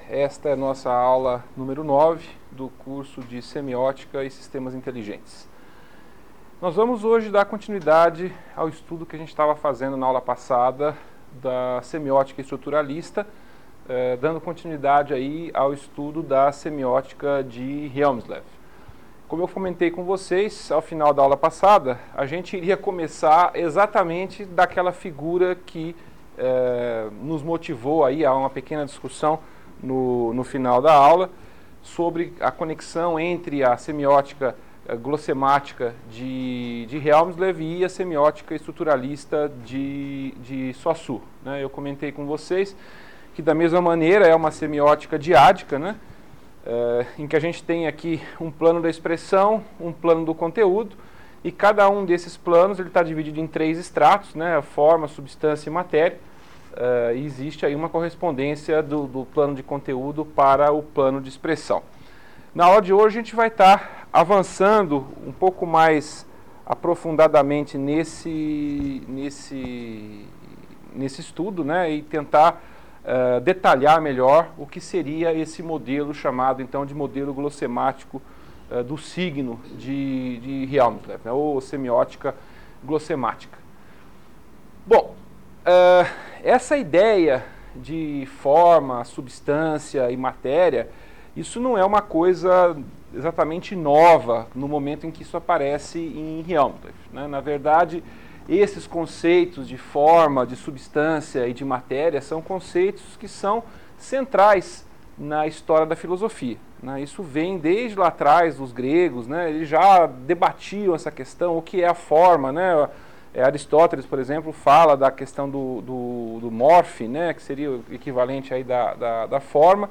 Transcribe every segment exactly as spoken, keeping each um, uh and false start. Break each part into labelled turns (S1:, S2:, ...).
S1: esta é a nossa aula número nove do curso de Semiótica e Sistemas Inteligentes. Nós vamos hoje dar continuidade ao estudo que a gente estava fazendo na aula passada da semiótica estruturalista, eh, dando continuidade aí ao estudo da semiótica de Hjelmslev. Como eu comentei com vocês, ao final da aula passada, a gente iria começar exatamente daquela figura que eh, nos motivou aí a uma pequena discussão no, no final da aula sobre a conexão entre a semiótica eh, glossemática de, de Hjelmslev e a semiótica estruturalista de, de Saussure, né? Eu comentei com vocês que da mesma maneira é uma semiótica diádica, né? É, em que a gente tem aqui um plano da expressão, um plano do conteúdo, e cada um desses planos ele está dividido em três estratos, né, forma, substância e matéria, é, e existe aí uma correspondência do, do plano de conteúdo para o plano de expressão. Na aula de hoje a gente vai estar tá avançando um pouco mais aprofundadamente nesse, nesse, nesse estudo, né, e tentar Uh, detalhar melhor o que seria esse modelo chamado então de modelo glossemático uh, do signo de, de Hjelmslev, né, ou semiótica glossemática. Bom, uh, essa ideia de forma, substância e matéria, isso não é uma coisa exatamente nova no momento em que isso aparece em Hjelmslev, né? Na verdade, esses conceitos de forma, de substância e de matéria são conceitos que são centrais na história da filosofia, né? Isso vem desde lá atrás dos gregos, né? Eles já debatiam essa questão, o que é a forma, né? Aristóteles, por exemplo, fala da questão do, do, do morfe, né? Que seria o equivalente aí da, da, da forma,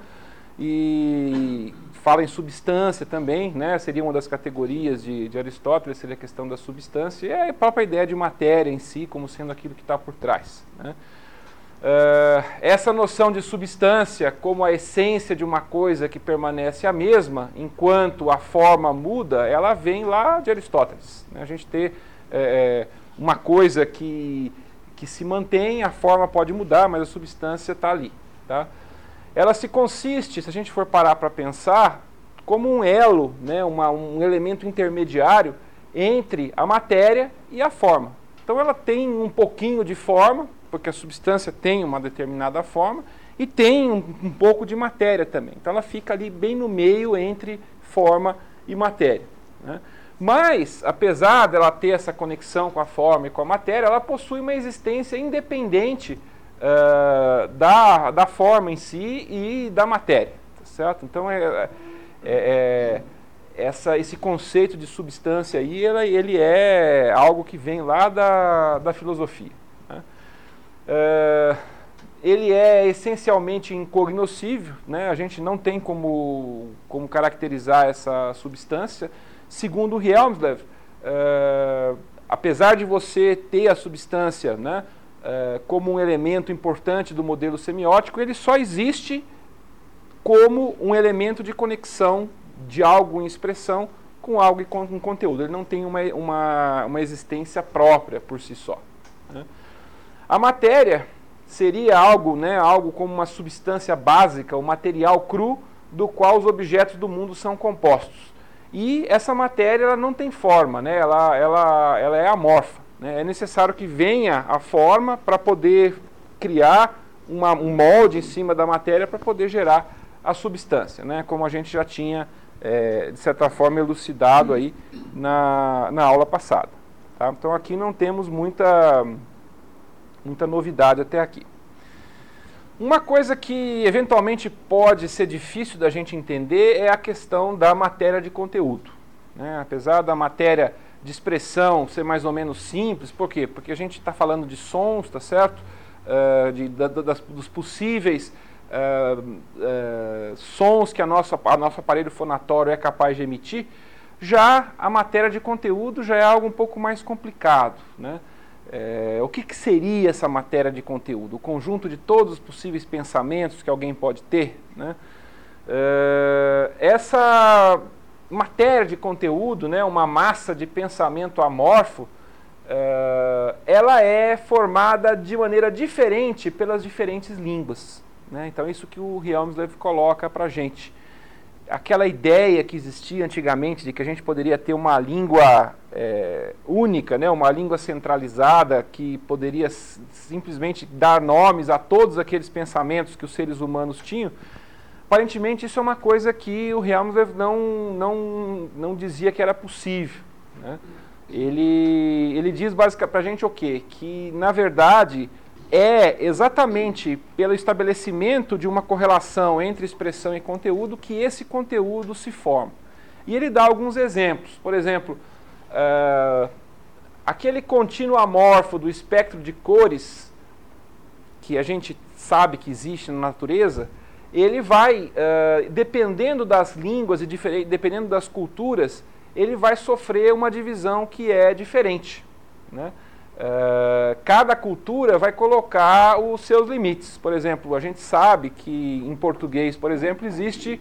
S1: e fala em substância também, né? Seria uma das categorias de, de Aristóteles, seria a questão da substância, e a própria ideia de matéria em si, como sendo aquilo que está por trás, né? Uh, essa noção de substância como a essência de uma coisa que permanece a mesma, enquanto a forma muda, ela vem lá de Aristóteles, né? A gente ter é, uma coisa que, que se mantém, a forma pode mudar, mas a substância está ali, tá? Ela se consiste, se a gente for parar para pensar, como um elo, né, uma, um elemento intermediário entre a matéria e a forma. Então ela tem um pouquinho de forma, porque a substância tem uma determinada forma, e tem um, um pouco de matéria também. Então ela fica ali bem no meio entre forma e matéria, né? Mas, apesar dela ter essa conexão com a forma e com a matéria, ela possui uma existência independente Uh, da, da forma em si e da matéria, tá certo? Então é, é, é, essa, esse conceito de substância aí, ele, ele é algo que vem lá da, da filosofia, né? Uh, ele é essencialmente incognoscível, né? A gente não tem como, como caracterizar essa substância. Segundo Hjelmslev, uh, apesar de você ter a substância, né, Uh, como um elemento importante do modelo semiótico, ele só existe como um elemento de conexão de algo em expressão com algo em conteúdo. Ele não tem uma, uma, uma existência própria por si só, né? A matéria seria algo, né, algo como uma substância básica, o um material cru do qual os objetos do mundo são compostos. E essa matéria ela não tem forma, né? ela, ela, ela é amorfa. É necessário que venha a forma para poder criar uma, um molde em cima da matéria para poder gerar a substância, né? Como a gente já tinha, é, de certa forma, elucidado aí na, na aula passada, tá? Então aqui não temos muita, muita novidade até aqui. Uma coisa que eventualmente pode ser difícil da gente entender é a questão da matéria de conteúdo, né? Apesar da matéria de expressão ser mais ou menos simples, por quê? Porque a gente está falando de sons, tá certo? Uh, de, da, das, dos possíveis uh, uh, sons que a nossa, a nosso aparelho fonatório é capaz de emitir. Já a matéria de conteúdo já é algo um pouco mais complicado, né? É, o que, que seria essa matéria de conteúdo? O conjunto de todos os possíveis pensamentos que alguém pode ter, né? Uh, essa matéria de conteúdo, né, uma massa de pensamento amorfo, uh, ela é formada de maneira diferente pelas diferentes línguas, né? Então, isso que o Hjelmslev coloca para a gente. Aquela ideia que existia antigamente de que a gente poderia ter uma língua é, única, né? Uma língua centralizada que poderia simplesmente dar nomes a todos aqueles pensamentos que os seres humanos tinham, aparentemente isso é uma coisa que o Hjelmslev não, não, não dizia que era possível, né? Ele, ele diz basicamente para a gente o quê? Que, na verdade, é exatamente pelo estabelecimento de uma correlação entre expressão e conteúdo que esse conteúdo se forma. E ele dá alguns exemplos. Por exemplo, uh, aquele contínuo amorfo do espectro de cores, que a gente sabe que existe na natureza, ele vai, uh, dependendo das línguas e dependendo das culturas, ele vai sofrer uma divisão que é diferente, né? Uh, cada cultura vai colocar os seus limites. Por exemplo, a gente sabe que em português, por exemplo, existe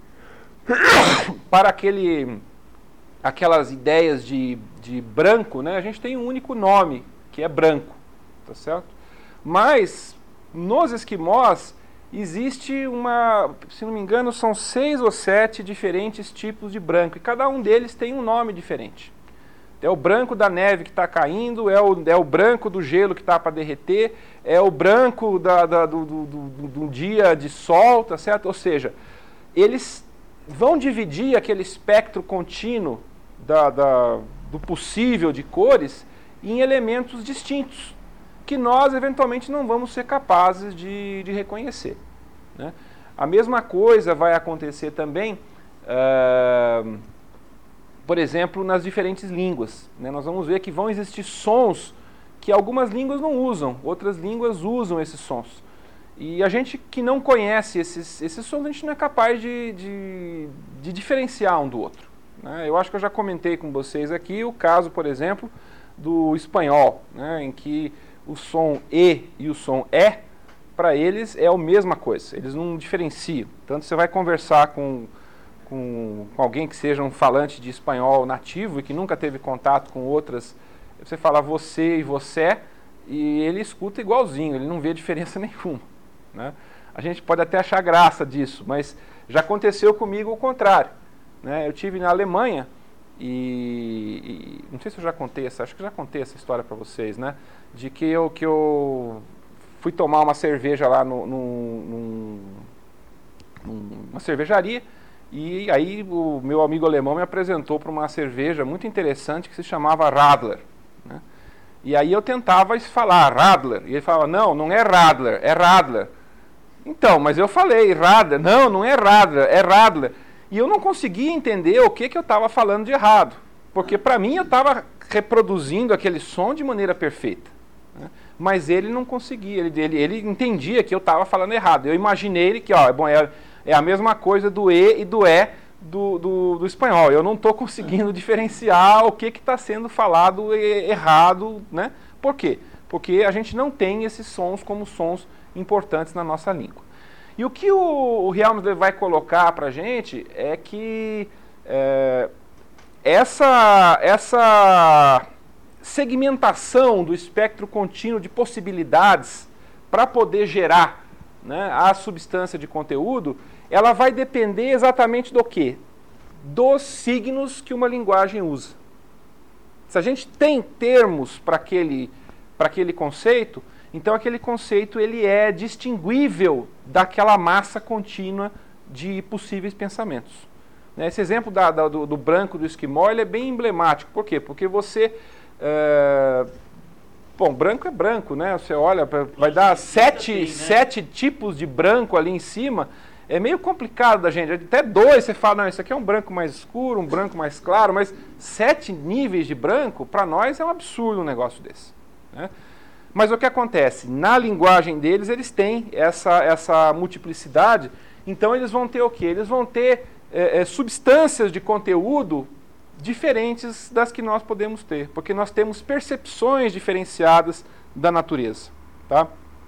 S1: para aquele, aquelas ideias de, de branco, né? A gente tem um único nome, que é branco, tá certo? Mas nos esquimós existe uma, se não me engano, são seis ou sete diferentes tipos de branco, e cada um deles tem um nome diferente. É o branco da neve que está caindo, é o, é o branco do gelo que está para derreter, é o branco da, da, do, do, do, do dia de sol, tá certo? Ou seja, eles vão dividir aquele espectro contínuo da, da, do possível de cores em elementos distintos, que nós eventualmente não vamos ser capazes de, de reconhecer, né? A mesma coisa vai acontecer também, uh, por exemplo, nas diferentes línguas, né? Nós vamos ver que vão existir sons que algumas línguas não usam, outras línguas usam esses sons. E a gente que não conhece esses, esses sons, a gente não é capaz de, de, de diferenciar um do outro, né? Eu acho que eu já comentei com vocês aqui o caso, por exemplo, do espanhol, né? Em que o som E e o som E, para eles é a mesma coisa, eles não diferenciam. Tanto você vai conversar com, com, com alguém que seja um falante de espanhol nativo e que nunca teve contato com outras, você fala você e você, e ele escuta igualzinho, ele não vê diferença nenhuma, né? A gente pode até achar graça disso, mas já aconteceu comigo o contrário, né? Eu tive na Alemanha, e, e não sei se eu já contei essa, acho que já contei essa história para vocês, né? De que eu, que eu fui tomar uma cerveja lá no, no, no, numa cervejaria, e aí o meu amigo alemão me apresentou para uma cerveja muito interessante que se chamava Radler, né? E aí eu tentava falar Radler, e ele falava, não, não é Radler, é Radler. Então, mas eu falei Radler, não, não é Radler, é Radler. E eu não conseguia entender o que, que eu estava falando de errado, porque para mim eu estava reproduzindo aquele som de maneira perfeita, né? Mas ele não conseguia, ele, ele, ele entendia que eu estava falando errado. Eu imaginei que ó, bom, é, é a mesma coisa do E e do E do, do, do espanhol. Eu não estou conseguindo diferenciar o que está sendo falado errado, né? Por quê? Porque a gente não tem esses sons como sons importantes na nossa língua. E o que o, o Hjelmslev vai colocar para a gente é que é, essa, essa segmentação do espectro contínuo de possibilidades para poder gerar, né, a substância de conteúdo, ela vai depender exatamente do quê? Dos signos que uma linguagem usa. Se a gente tem termos para aquele, para aquele conceito, então aquele conceito ele é distinguível daquela massa contínua de possíveis pensamentos. Esse exemplo da, da, do, do branco do esquimó ele é bem emblemático. Por quê? Porque você... É... Bom, branco é branco, né? Você olha, vai dar sete, tem, né? sete tipos de branco ali em cima. É meio complicado da gente. Até dois você fala, não, isso aqui é um branco mais escuro, um branco mais claro, mas sete níveis de branco, para nós é um absurdo um negócio desse, né? Mas o que acontece? Na linguagem deles, eles têm essa, essa multiplicidade, então eles vão ter o quê? Eles vão ter é, é, substâncias de conteúdo diferentes das que nós podemos ter, porque nós temos percepções diferenciadas da natureza, tá?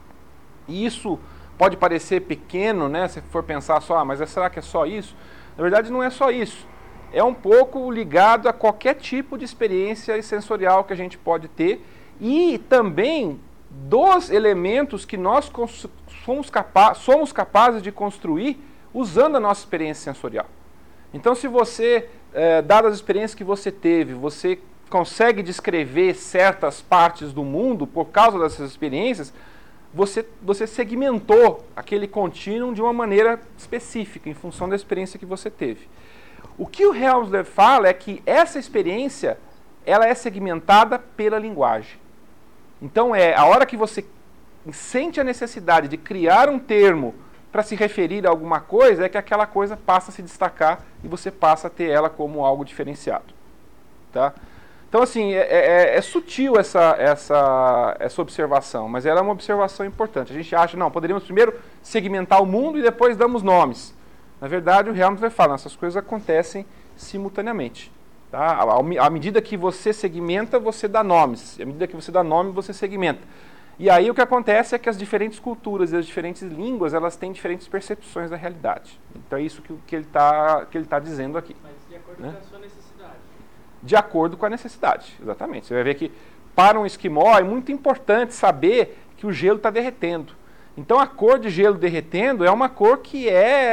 S1: E isso pode parecer pequeno, né? Se for pensar só, ah, mas será que é só isso? Na verdade, não é só isso. É um pouco ligado a qualquer tipo de experiência sensorial que a gente pode ter, e também dos elementos que nós somos, capa somos capazes de construir usando a nossa experiência sensorial. Então, se você, é, dadas as experiências que você teve, você consegue descrever certas partes do mundo por causa dessas experiências, você, você segmentou aquele contínuo de uma maneira específica, em função da experiência que você teve. O que o Helmsley fala é que essa experiência ela é segmentada pela linguagem. Então, é a hora que você sente a necessidade de criar um termo para se referir a alguma coisa, é que aquela coisa passa a se destacar e você passa a ter ela como algo diferenciado. Tá? Então, assim, é, é, é sutil essa, essa, essa observação, mas ela é uma observação importante. A gente acha, não, poderíamos primeiro segmentar o mundo e depois damos nomes. Na verdade, o Helmsley fala, essas coisas acontecem simultaneamente. Tá? À medida que você segmenta, você dá nomes. À medida que você dá nome, você segmenta. E aí o que acontece é que as diferentes culturas e as diferentes línguas, elas têm diferentes percepções da realidade. Então é isso que, que ele está que ele tá dizendo aqui.
S2: Mas de acordo
S1: né?
S2: com a sua necessidade.
S1: De acordo com a necessidade, exatamente. Você vai ver que para um esquimó é muito importante saber que o gelo está derretendo. Então a cor de gelo derretendo é uma cor que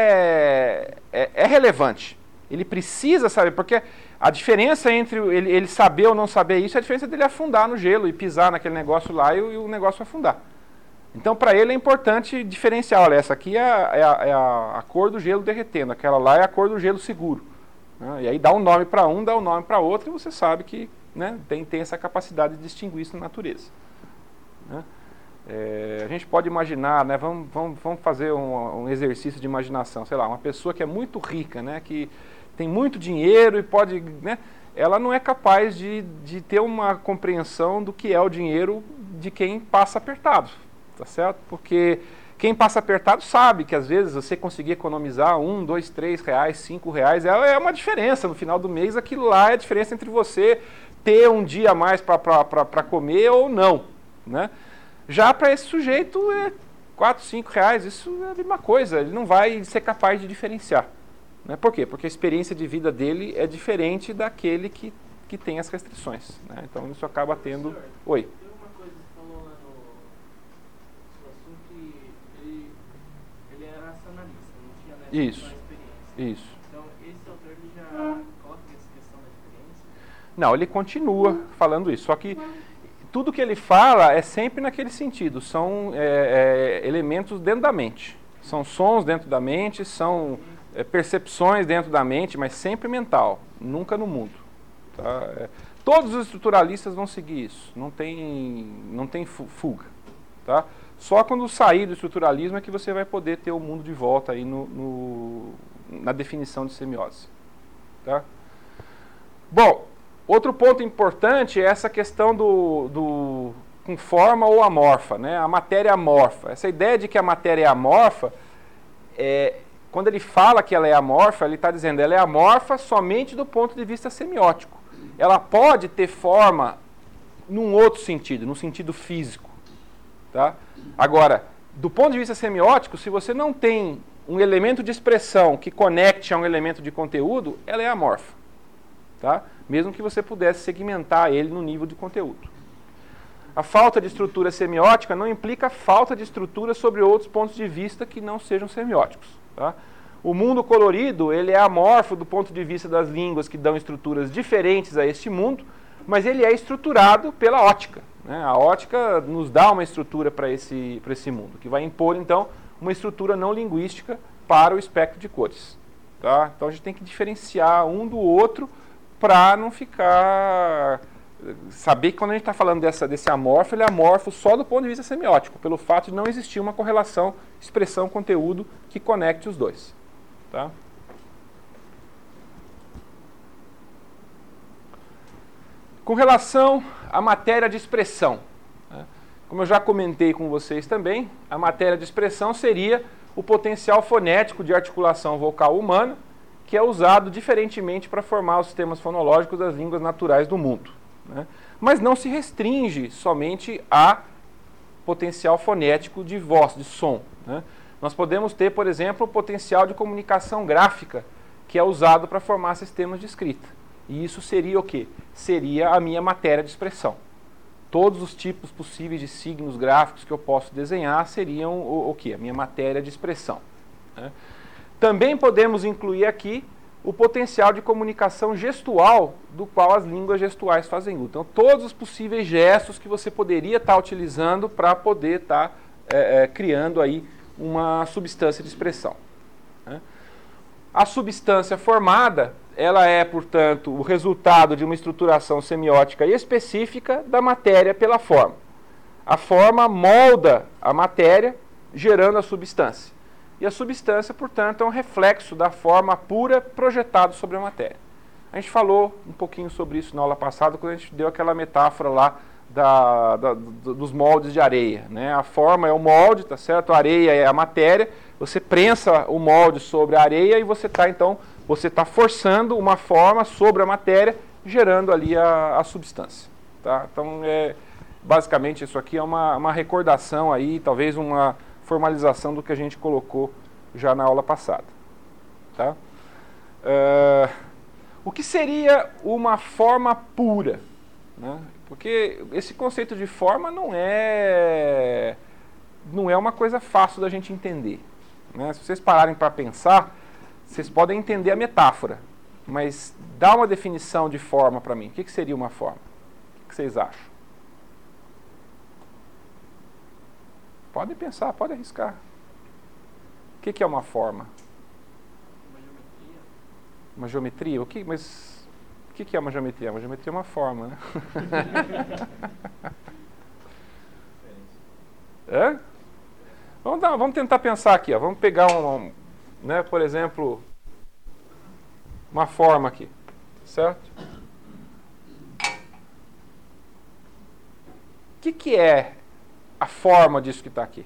S1: é, é, é relevante. Ele precisa saber, porque a diferença entre ele, ele saber ou não saber isso é a diferença dele afundar no gelo e pisar naquele negócio lá e, e o negócio afundar. Então para ele é importante diferenciar, olha, essa aqui é a, é, a, é a cor do gelo derretendo, aquela lá é a cor do gelo seguro. Né? E aí dá um nome para um, dá um nome para outro e você sabe que né, tem, tem essa capacidade de distinguir isso na natureza. Né? É, a gente pode imaginar, né, vamos, vamos, vamos fazer um, um exercício de imaginação, sei lá, uma pessoa que é muito rica, né, que tem muito dinheiro e pode, né, ela não é capaz de, de ter uma compreensão do que é o dinheiro de quem passa apertado, tá certo? Porque quem passa apertado sabe que às vezes você conseguir economizar um, dois, três reais, cinco reais, é, é uma diferença, no final do mês aquilo lá é a diferença entre você ter um dia a mais para comer ou não, né? Já para esse sujeito é quatro, cinco reais, isso é a mesma coisa, ele não vai ser capaz de diferenciar. Né? Por quê? Porque a experiência de vida dele é diferente daquele que, que tem as restrições. Né? Então isso acaba tendo...
S2: Senhor,
S1: Oi.
S2: tem uma coisa que você falou lá no, no assunto que ele, ele era racionalista, não tinha né,
S1: Isso.
S2: só experiência.
S1: Isso.
S2: Então esse autor ele já coloca essa questão da experiência?
S1: Não, ele continua falando isso, só que tudo que ele fala é sempre naquele sentido, são é, é, elementos dentro da mente, são sons dentro da mente, são é, percepções dentro da mente, mas sempre mental, nunca no mundo. Tá? É, todos os estruturalistas vão seguir isso, não tem, não tem fuga. Tá? Só quando sair do estruturalismo é que você vai poder ter o mundo de volta aí no, no, na definição de semiose. Tá? Bom, outro ponto importante é essa questão do, do com forma ou amorfa, né? A matéria amorfa. Essa ideia de que a matéria é amorfa, é, quando ele fala que ela é amorfa, ele está dizendo que ela é amorfa somente do ponto de vista semiótico. Ela pode ter forma num outro sentido, no sentido físico. Tá? Agora, do ponto de vista semiótico, se você não tem um elemento de expressão que conecte a um elemento de conteúdo, ela é amorfa. Tá? Mesmo que você pudesse segmentar ele no nível de conteúdo. A falta de estrutura semiótica não implica falta de estrutura sobre outros pontos de vista que não sejam semióticos. Tá? O mundo colorido ele é amorfo do ponto de vista das línguas que dão estruturas diferentes a este mundo, mas ele é estruturado pela ótica. Né? A ótica nos dá uma estrutura para esse, para esse mundo, que vai impor, então, uma estrutura não linguística para o espectro de cores. Tá? Então a gente tem que diferenciar um do outro para não ficar... Saber que quando a gente está falando dessa, desse amorfo, ele é amorfo só do ponto de vista semiótico, pelo fato de não existir uma correlação expressão-conteúdo que conecte os dois. Tá? Com relação à matéria de expressão, né? Como eu já comentei com vocês também, a matéria de expressão seria o potencial fonético de articulação vocal humana, que é usado diferentemente para formar os sistemas fonológicos das línguas naturais do mundo. Né? Mas não se restringe somente a potencial fonético de voz, de som. Né? Nós podemos ter, por exemplo, o potencial de comunicação gráfica, que é usado para formar sistemas de escrita. E isso seria o quê? Seria a minha matéria de expressão. todos os tipos possíveis de signos gráficos que eu posso desenhar seriam o, o que? A minha matéria de expressão. Né? Também podemos incluir aqui o potencial de comunicação gestual do qual as línguas gestuais fazem uso. Então, todos os possíveis gestos que você poderia estar utilizando para poder estar é, é, criando aí uma substância de expressão. Né? A substância formada, ela é, portanto, o resultado de uma estruturação semiótica específica da matéria pela forma. A forma molda a matéria, gerando a substância. E a substância, portanto, é um reflexo da forma pura projetado sobre a matéria. A gente falou um pouquinho sobre isso na aula passada, quando a gente deu aquela metáfora lá da, da, dos moldes de areia. Né? A forma é o molde, tá certo? A areia é a matéria, você prensa o molde sobre a areia e você está, então, você está forçando uma forma sobre a matéria, gerando ali a, a substância. Tá? Então, é, basicamente, isso aqui é uma, uma recordação aí, talvez uma formalização do que a gente colocou já na aula passada. Tá? Uh, o que seria uma forma pura? Né? Porque esse conceito de forma não é, não é uma coisa fácil da gente entender. Né? Se vocês pararem para pensar, vocês podem entender a metáfora, mas dá uma definição de forma para mim. O que, que seria uma forma? O que vocês acham? Podem pensar, podem arriscar. O que, que é uma forma?
S2: Uma geometria.
S1: Uma geometria? O que, mas o que, que é uma geometria? Uma geometria é uma forma, né? É? Vamos, dar, vamos tentar pensar aqui. Ó. Vamos pegar, um, um, né, por exemplo, uma forma aqui. Certo? O que, que é a forma disso que está aqui?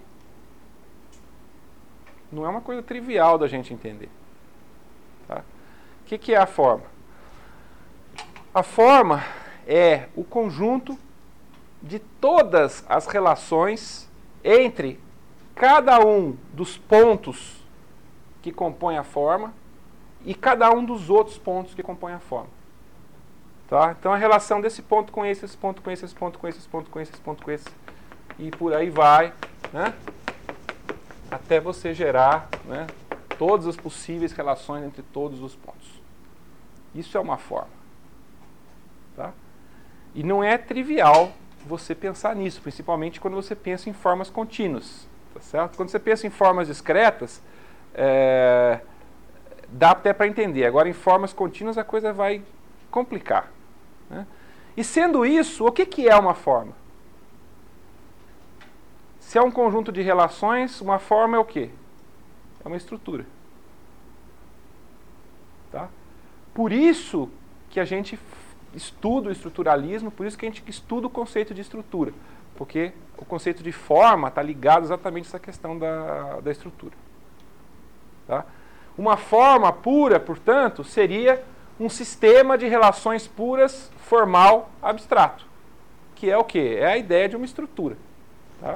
S1: Não é uma coisa trivial da gente entender. Tá? O que, que é a forma? A forma é o conjunto de todas as relações entre cada um dos pontos que compõem a forma e cada um dos outros pontos que compõem a forma. Tá? Então, a relação desse ponto com esse, esse ponto com esse, esse ponto com esse, esse ponto com esse, esse ponto com esse, e por aí vai, né? Até você gerar, né, todas as possíveis relações entre todos os pontos. Isso é uma forma. Tá? E não é trivial você pensar nisso, principalmente quando você pensa em formas contínuas. Tá certo? Quando você pensa em formas discretas, é, dá até para entender. Agora, em formas contínuas, a coisa vai complicar. Né? E sendo isso, o que, que é uma forma? Se é um conjunto de relações, uma forma é o quê? É uma estrutura. Tá? Por isso que a gente estuda o estruturalismo, por isso que a gente estuda o conceito de estrutura. Porque o conceito de forma está ligado exatamente a essa questão da, da estrutura. Tá? Uma forma pura, portanto, seria um sistema de relações puras, formal, abstrato. Que é o quê? É a ideia de uma estrutura. Tá?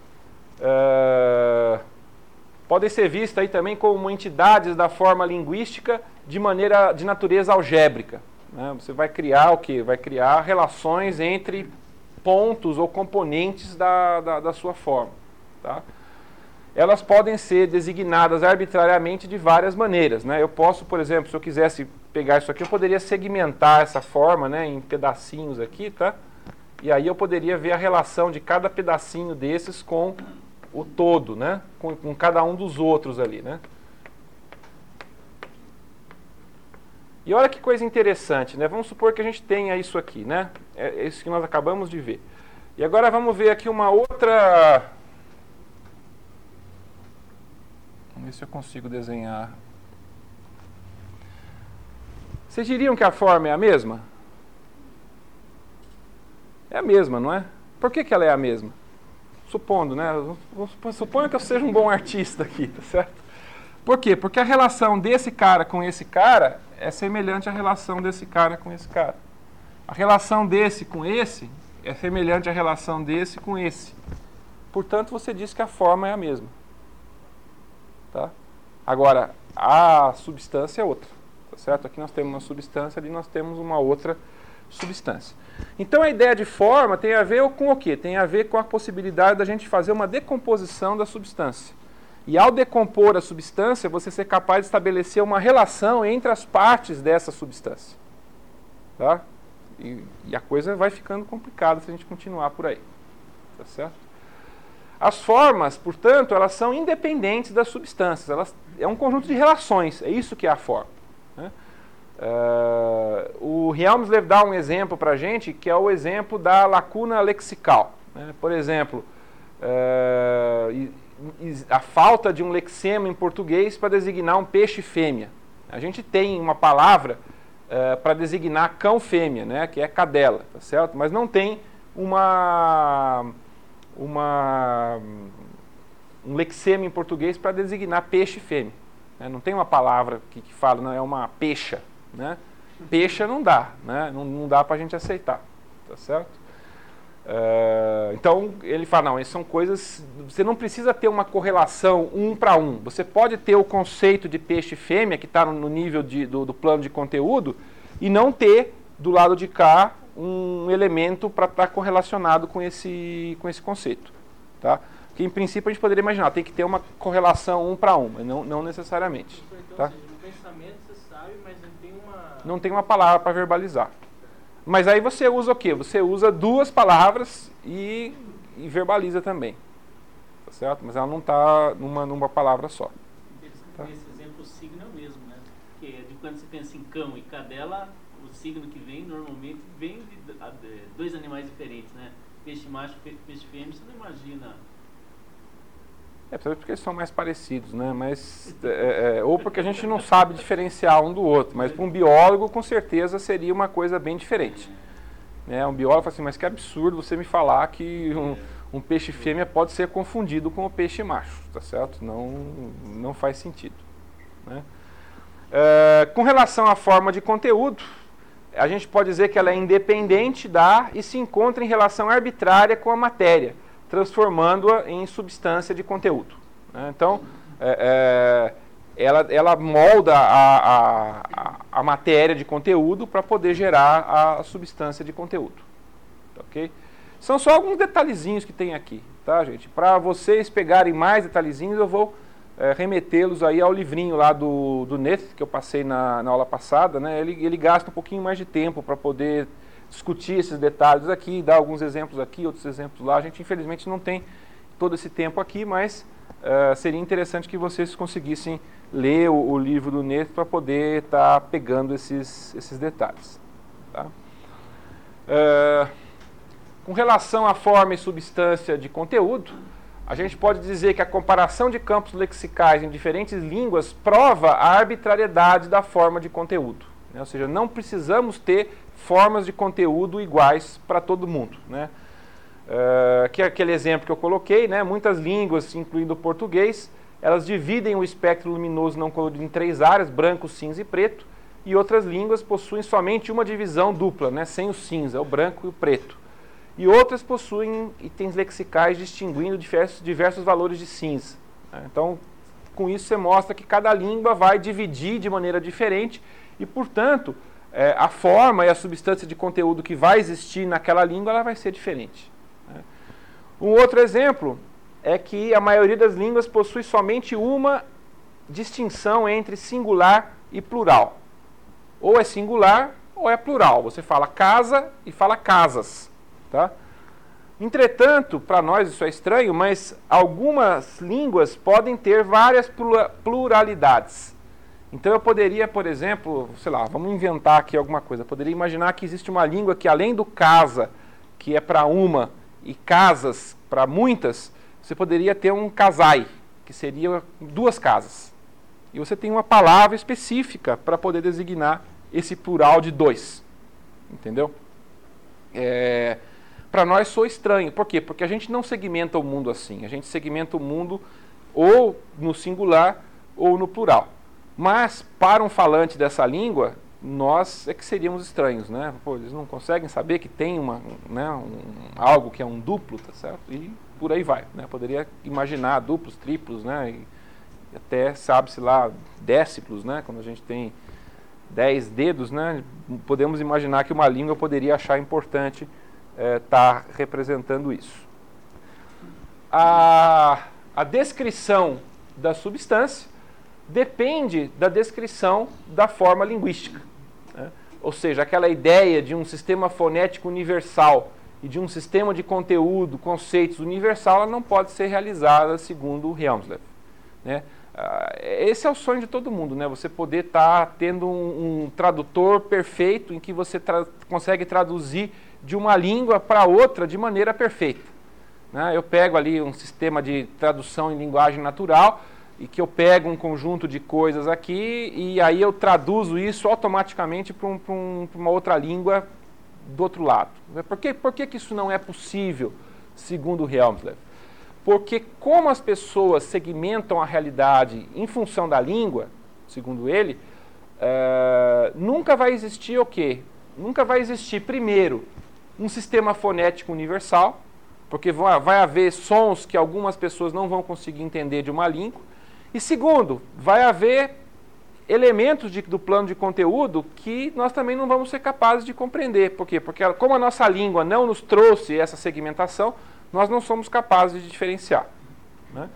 S1: Uh, podem ser vistas aí também como entidades da forma linguística de maneira de natureza algébrica. Né? Você vai criar o quê? Vai criar relações entre pontos ou componentes da, da, da sua forma. Tá? Elas podem ser designadas arbitrariamente de várias maneiras. Né? Eu posso, por exemplo, se eu quisesse pegar isso aqui, eu poderia segmentar essa forma, né, em pedacinhos aqui, tá? E aí eu poderia ver a relação de cada pedacinho desses com o todo, né? Com, com cada um dos outros ali, né? E olha que coisa interessante, né? Vamos supor que a gente tenha isso aqui, né? É isso que nós acabamos de ver. E agora vamos ver aqui uma outra... Vamos ver se eu consigo desenhar. Vocês diriam que a forma é a mesma? É a mesma, não é? Por que que ela é a mesma? Supondo, né? Suponho que eu seja um bom artista aqui, tá certo? Por quê? Porque a relação desse cara com esse cara é semelhante à relação desse cara com esse cara. A relação desse com esse é semelhante à relação desse com esse. Portanto, você diz que a forma é a mesma. Tá? Agora, a substância é outra. Tá certo? Aqui nós temos uma substância, ali nós temos uma outra substância. Então a ideia de forma tem a ver com o quê? Tem a ver com a possibilidade da gente fazer uma decomposição da substância. E ao decompor a substância, você ser capaz de estabelecer uma relação entre as partes dessa substância. Tá? E, e a coisa vai ficando complicada se a gente continuar por aí. Tá certo? As formas, portanto, elas são independentes das substâncias. Elas, é um conjunto de relações. É isso que é a forma. Né? Uh, o Helmsley dá um exemplo para a gente, que é o exemplo da lacuna lexical. Né? Por exemplo, uh, a falta de um lexema em português para designar um peixe fêmea. A gente tem uma palavra uh, para designar cão fêmea, né, que é cadela, tá certo? Mas não tem uma, uma, um lexema em português para designar peixe fêmea. Né? Não tem uma palavra que, que fala, não, é uma peixa. Né? Peixa não dá, né? não, não dá para a gente aceitar, tá certo? Uh, então ele fala, não, essas são coisas, você não precisa ter uma correlação um para um, você pode ter o conceito de peixe fêmea que está no nível de, do, do plano de conteúdo e não ter do lado de cá um elemento para estar tá correlacionado com esse, com esse conceito, tá? Que em princípio a gente poderia imaginar, tem que ter uma correlação um para um, mas não, não necessariamente.
S2: Então,
S1: tá?
S2: Ou seja, no pensamento você sabe, mas não tem uma...
S1: Não tem uma palavra para verbalizar. Mas aí você usa o quê? Você usa duas palavras e, e verbaliza também. Tá certo? Mas ela não está numa, numa palavra só.
S3: Tá? Esse exemplo, o signo é o mesmo, né? Porque de quando você pensa em cão e cadela, o signo que vem normalmente vem de, de dois animais diferentes, né? Peixe macho e peixe fêmea, você não imagina.
S1: É, porque eles são mais parecidos, né? Mas, é, é, ou porque a gente não sabe diferenciar um do outro. Mas para um biólogo, com certeza, seria uma coisa bem diferente. Né? Um biólogo fala assim, mas que absurdo você me falar que um, um peixe fêmea pode ser confundido com o peixe macho, tá certo? Não, não faz sentido. Né? É, com relação à forma de conteúdo, a gente pode dizer que ela é independente da e se encontra em relação arbitrária com a matéria, transformando-a em substância de conteúdo. Né? Então, é, é, ela, ela molda a, a, a matéria de conteúdo para poder gerar a substância de conteúdo. Okay? São só alguns detalhezinhos que tem aqui, tá, gente? Para vocês pegarem mais detalhezinhos, eu vou é, remetê-los aí ao livrinho lá do, do Neth, que eu passei na, na aula passada. Né? Ele, ele gasta um pouquinho mais de tempo para poder discutir esses detalhes aqui, dar alguns exemplos aqui, outros exemplos lá. A gente, infelizmente, não tem todo esse tempo aqui, mas uh, seria interessante que vocês conseguissem ler o, o livro do Neth para poder estar tá pegando esses, esses detalhes. Tá? Uh, com relação à forma e substância de conteúdo, a gente pode dizer que a comparação de campos lexicais em diferentes línguas prova a arbitrariedade da forma de conteúdo. Né? Ou seja, não precisamos ter formas de conteúdo iguais para todo mundo. Né? Uh, que é aquele exemplo que eu coloquei, né? Muitas línguas, incluindo o português, elas dividem o espectro luminoso não colorido em três áreas, branco, cinza e preto, e outras línguas possuem somente uma divisão dupla, né? Sem o cinza, o branco e o preto. E outras possuem itens lexicais distinguindo diversos, diversos valores de cinza. Né? Então, com isso você mostra que cada língua vai dividir de maneira diferente e, portanto, É, a forma e a substância de conteúdo que vai existir naquela língua ela vai ser diferente. Né? Um outro exemplo é que a maioria das línguas possui somente uma distinção entre singular e plural. Ou é singular ou é plural. Você fala casa e fala casas. Tá? Entretanto, para nós isso é estranho, mas algumas línguas podem ter várias pluralidades. Então eu poderia, por exemplo, sei lá, vamos inventar aqui alguma coisa. Eu poderia imaginar que existe uma língua que além do casa, que é para uma, e casas para muitas, você poderia ter um casai, que seria duas casas. E você tem uma palavra específica para poder designar esse plural de dois. Entendeu? É, para nós soa estranho. Por quê? Porque a gente não segmenta o mundo assim. A gente segmenta o mundo ou no singular ou no plural. Mas, para um falante dessa língua, nós é que seríamos estranhos, né? Pô, eles não conseguem saber que tem uma, né, um, algo que é um duplo, tá certo? E por aí vai, né? Poderia imaginar duplos, triplos, né? E até, sabe-se lá, déciplos, né? Quando a gente tem dez dedos, né? Podemos imaginar que uma língua poderia achar importante estar é, representando isso. A, a descrição da substância depende da descrição da forma linguística, né? Ou seja, aquela ideia de um sistema fonético universal e de um sistema de conteúdo, conceitos universal, ela não pode ser realizada segundo o Helmsley, né? Esse é o sonho de todo mundo, né? Você poder estar tá tendo um, um tradutor perfeito em que você tra consegue traduzir de uma língua para outra de maneira perfeita, né? Eu pego ali um sistema de tradução em linguagem natural e que eu pego um conjunto de coisas aqui e aí eu traduzo isso automaticamente para um, um, uma outra língua do outro lado. Por que, por que, que isso não é possível, segundo o Helmsley? Porque como as pessoas segmentam a realidade em função da língua, segundo ele, uh, nunca vai existir o quê? Nunca vai existir, primeiro, um sistema fonético universal, porque vai, vai haver sons que algumas pessoas não vão conseguir entender de uma língua. E segundo, vai haver elementos de, do plano de conteúdo que nós também não vamos ser capazes de compreender. Por quê? Porque como a nossa língua não nos trouxe essa segmentação, nós não somos capazes de diferenciar, né?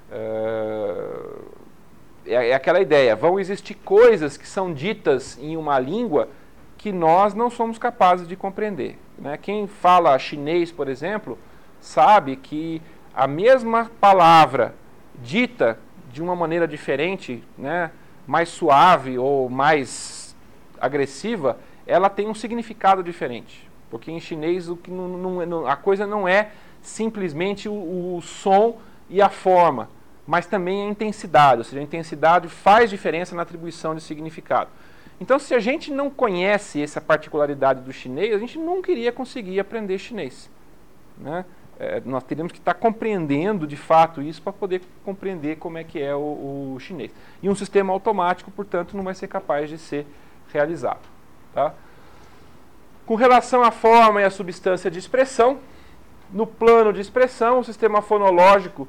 S1: É, é aquela ideia, vão existir coisas que são ditas em uma língua que nós não somos capazes de compreender, né? Quem fala chinês, por exemplo, sabe que a mesma palavra dita de uma maneira diferente, né, mais suave ou mais agressiva, ela tem um significado diferente. Porque em chinês o que não, não, a coisa não é simplesmente o, o som e a forma, mas também a intensidade, ou seja, a intensidade faz diferença na atribuição de significado. Então, se a gente não conhece essa particularidade do chinês, a gente nunca iria conseguir aprender chinês, né? É, nós teríamos que estar compreendendo de fato isso para poder compreender como é que é o, o chinês. E um sistema automático, portanto, não vai ser capaz de ser realizado, tá? Com relação à forma e à substância de expressão, no plano de expressão, o sistema fonológico,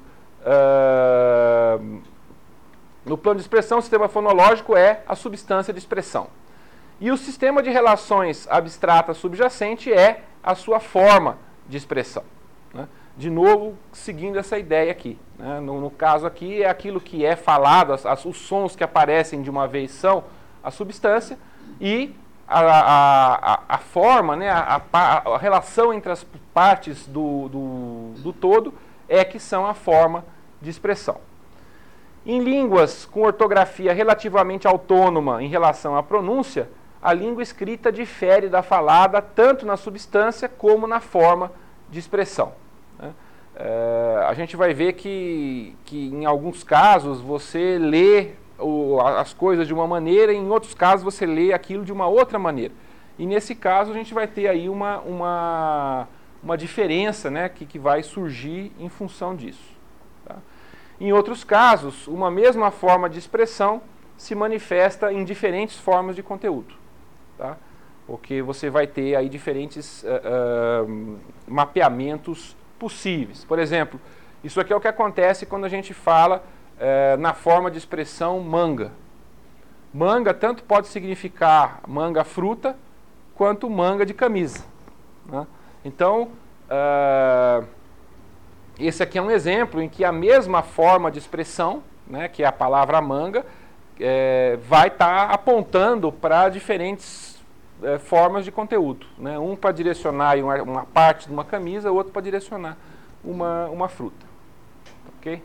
S1: uh, no plano de expressão, o sistema fonológico é a substância de expressão. E o sistema de relações abstrata subjacente é a sua forma de expressão, né? De novo, seguindo essa ideia aqui, né? no, no caso aqui, é aquilo que é falado, as, as, os sons que aparecem de uma vez são a substância e A, a, a forma, né, a, a, a relação entre as partes do, do, do todo é que são a forma de expressão. Em línguas com ortografia relativamente autônoma em relação à pronúncia, a língua escrita difere da falada tanto na substância como na forma de expressão, né? É, a gente vai ver que, que em alguns casos você lê O, as coisas de uma maneira, e em outros casos você lê aquilo de uma outra maneira. E nesse caso a gente vai ter aí uma, uma, uma diferença, né, que, que vai surgir em função disso, tá? Em outros casos, uma mesma forma de expressão se manifesta em diferentes formas de conteúdo, tá? Porque você vai ter aí diferentes uh, uh, mapeamentos possíveis. Por exemplo, isso aqui é o que acontece quando a gente fala É, na forma de expressão manga. Manga tanto pode significar manga fruta, quanto manga de camisa, né? Então, uh, esse aqui é um exemplo em que a mesma forma de expressão, né, que é a palavra manga, é, vai estar tá apontando para diferentes é, formas de conteúdo, né? Um para direcionar uma, uma parte de uma camisa, o outro para direcionar uma, uma fruta. Ok?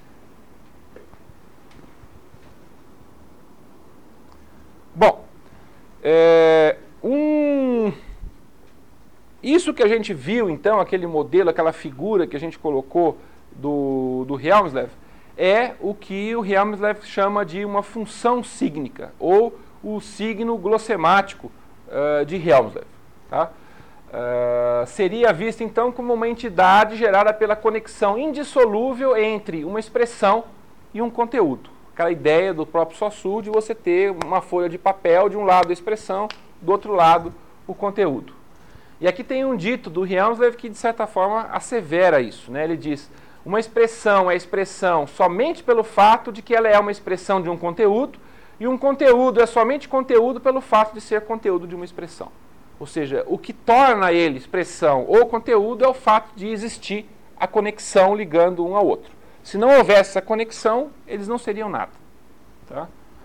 S1: Bom, é, um, isso que a gente viu, então, aquele modelo, aquela figura que a gente colocou do, do Helmsley, é o que o Helmsley chama de uma função sígnica, ou o signo glossemático uh, de Helmsley, tá? Uh, seria visto, então, como uma entidade gerada pela conexão indissolúvel entre uma expressão e um conteúdo. Aquela ideia do próprio Saussure de você ter uma folha de papel, de um lado a expressão, do outro lado o conteúdo. E aqui tem um dito do Helmsley que, de certa forma, assevera isso, né? Ele diz, uma expressão é expressão somente pelo fato de que ela é uma expressão de um conteúdo, E um conteúdo é somente conteúdo pelo fato de ser conteúdo de uma expressão. Ou seja, o que torna ele expressão ou conteúdo é o fato de existir a conexão ligando um ao outro. Se não houvesse essa conexão, eles não seriam nada. Tá?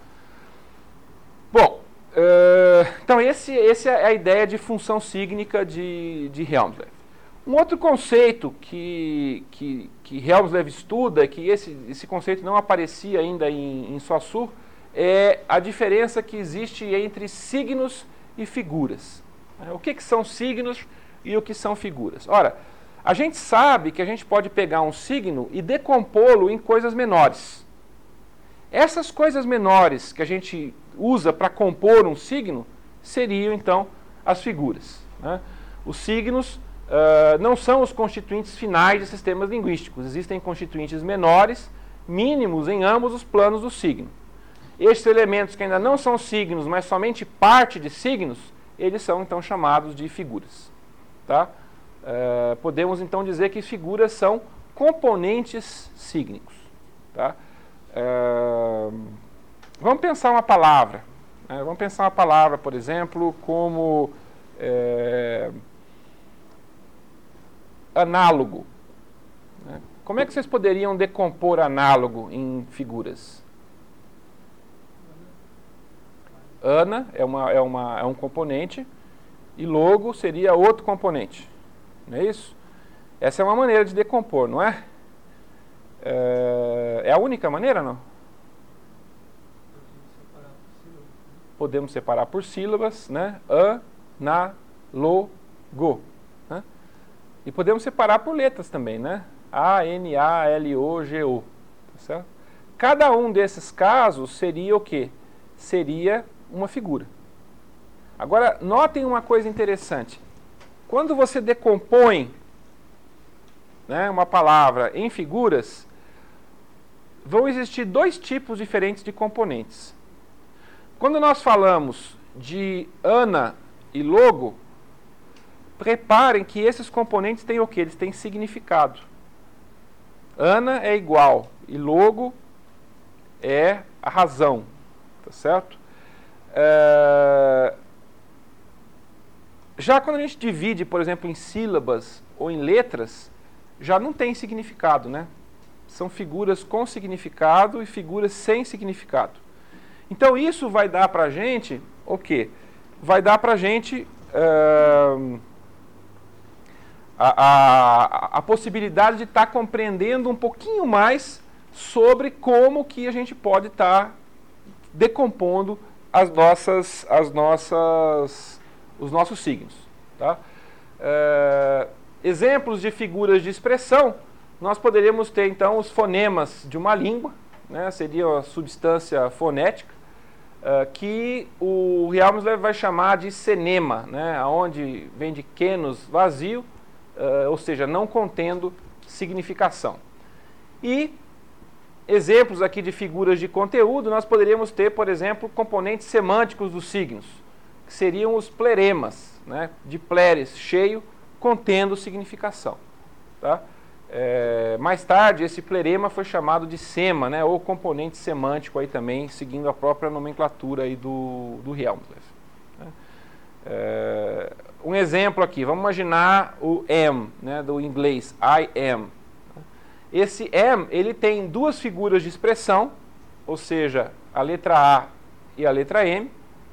S1: Bom, uh, então esse, esse é a ideia de função sígnica de, de Helmsley. Um outro conceito que, que, que Helmsley estuda, que esse, esse conceito não aparecia ainda em, em Saussure, é a diferença que existe entre signos e figuras. O que, que são signos e o que são figuras? Ora, a gente sabe que a gente pode pegar um signo e decompô-lo em coisas menores. Essas coisas menores que a gente usa para compor um signo seriam, então, as figuras. Né? Os signos uh, não são os constituintes finais de sistemas linguísticos. Existem constituintes menores, mínimos em ambos os planos do signo. Estes elementos que ainda não são signos, mas somente parte de signos, eles são então chamados de figuras. Tá? Uh, podemos então dizer que figuras são componentes sígnicos. Tá? Uh, vamos pensar uma palavra. Né? Vamos pensar uma palavra, por exemplo, como é, análogo. Né? Como é que vocês poderiam decompor análogo em figuras? Ana é, uma, é, uma, é um componente e logo seria outro componente. Não é isso? Essa é uma maneira de decompor, não é? É, é a única maneira, não? Podemos separar por sílabas, né? A, na, lo, go. Né? E podemos separar por letras também, né? A, N, A, L, O, G, O. Tá certo? Cada um desses casos seria o quê? Seria uma figura. Agora, notem uma coisa interessante. Quando você decompõe, né, uma palavra em figuras, vão existir dois tipos diferentes de componentes. Quando nós falamos de Ana e logo, reparem que esses componentes têm o quê? Eles têm significado. Ana é igual e logo é a razão. Tá certo? É... Já quando a gente divide, por exemplo, em sílabas ou em letras, já não tem significado, né? São figuras com significado e figuras sem significado. Então isso vai dar para a gente o quê? Vai dar para a gente uh, a, a, a possibilidade de estar tá compreendendo um pouquinho mais sobre como que a gente pode estar tá decompondo as nossas, as nossas, os nossos signos. Tá? Uh, exemplos de figuras de expressão, nós poderíamos ter então os fonemas de uma língua, né, seria a substância fonética, uh, que o Helmsley vai chamar de senema, né, onde vem de kenos, vazio, uh, ou seja, não contendo significação. E exemplos aqui de figuras de conteúdo, nós poderíamos ter, por exemplo, componentes semânticos dos signos, que seriam os pleremas, né, de pleres, cheio, contendo significação. Tá? É, mais tarde, esse plerema foi chamado de sema, né, ou componente semântico, aí também, seguindo a própria nomenclatura aí do, do Helmsley. Né? É, um exemplo aqui, vamos imaginar o am, né, do inglês, I am. Esse am, ele tem duas figuras de expressão, ou seja, a letra A e a letra M,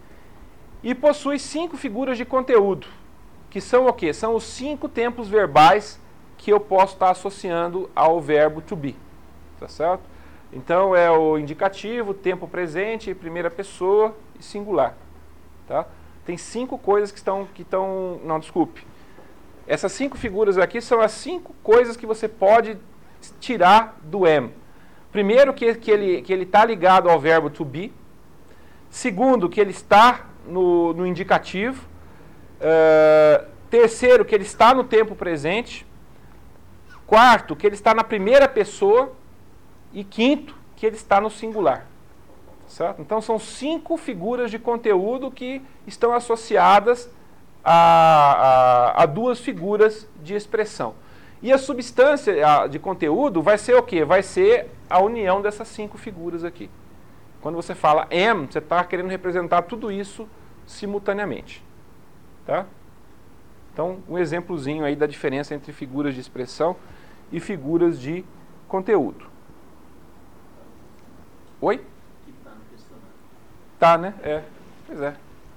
S1: e possui cinco figuras de conteúdo, que são o quê? São os cinco tempos verbais que eu posso estar associando ao verbo to be, tá certo? Então é o indicativo, tempo presente, primeira pessoa e singular, tá? Tem cinco coisas que estão, que estão, não, desculpe. Essas cinco figuras aqui são as cinco coisas que você pode tirar do am. Primeiro, que, que ele que ele está ligado ao verbo to be. Segundo, que ele está no, no indicativo. Uh, terceiro, que ele está no tempo presente. Quarto, que ele está na primeira pessoa. E quinto, que ele está no singular. Certo? Então, são cinco figuras de conteúdo que estão associadas a, a, a duas figuras de expressão. E a substância de conteúdo vai ser o quê? Vai ser a união dessas cinco figuras aqui. Quando você fala am, você está querendo representar tudo isso simultaneamente. Tá? Então, um exemplozinho aí da diferença entre figuras de expressão e figuras de conteúdo. Oi?
S3: Que tá no questionário.
S1: Tá, né? É. Pois é.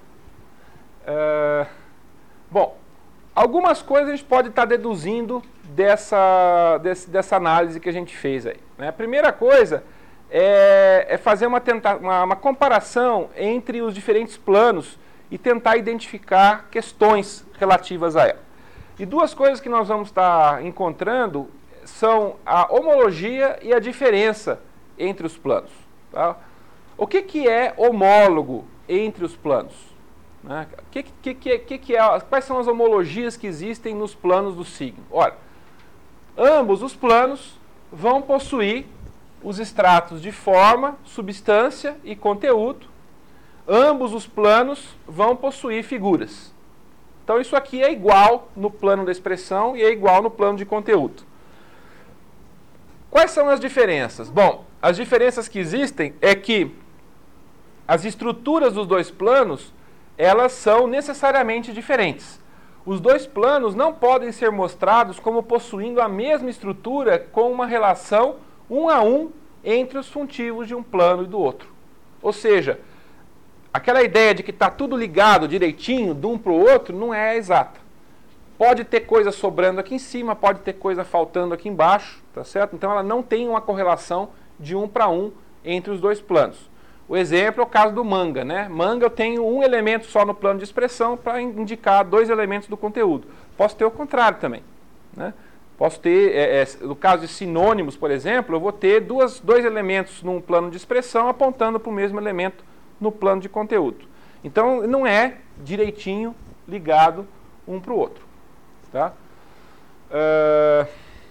S1: É... Bom, algumas coisas a gente pode estar deduzindo dessa, desse, dessa análise que a gente fez aí. Né? A primeira coisa é, é fazer uma, tenta, uma, uma comparação entre os diferentes planos e tentar identificar questões relativas a ela. E duas coisas que nós vamos estar encontrando são a homologia e a diferença entre os planos. Tá? O que, que é homólogo entre os planos? Né? Que, que, que, que, que é, quais são as homologias que existem nos planos do signo? Olha, ambos os planos vão possuir os estratos de forma, substância e conteúdo. Ambos os planos vão possuir figuras. Então isso aqui é igual no plano da expressão e é igual no plano de conteúdo. Quais são as diferenças? Bom, as diferenças que existem é que as estruturas dos dois planos, elas são necessariamente diferentes. Os dois planos não podem ser mostrados como possuindo a mesma estrutura com uma relação um a um entre os funtivos de um plano e do outro. Ou seja, aquela ideia de que está tudo ligado direitinho de um para o outro não é exata. Pode ter coisa sobrando aqui em cima, pode ter coisa faltando aqui embaixo, tá certo? Então ela não tem uma correlação de um para um entre os dois planos. O exemplo é o caso do manga, né? Manga eu tenho um elemento só no plano de expressão para indicar dois elementos do conteúdo. Posso ter o contrário também, né? Posso ter, é, é, no caso de sinônimos, por exemplo, eu vou ter duas, dois elementos num plano de expressão apontando para o mesmo elemento no plano de conteúdo. Então não é direitinho ligado um para o outro. Tá? Uh,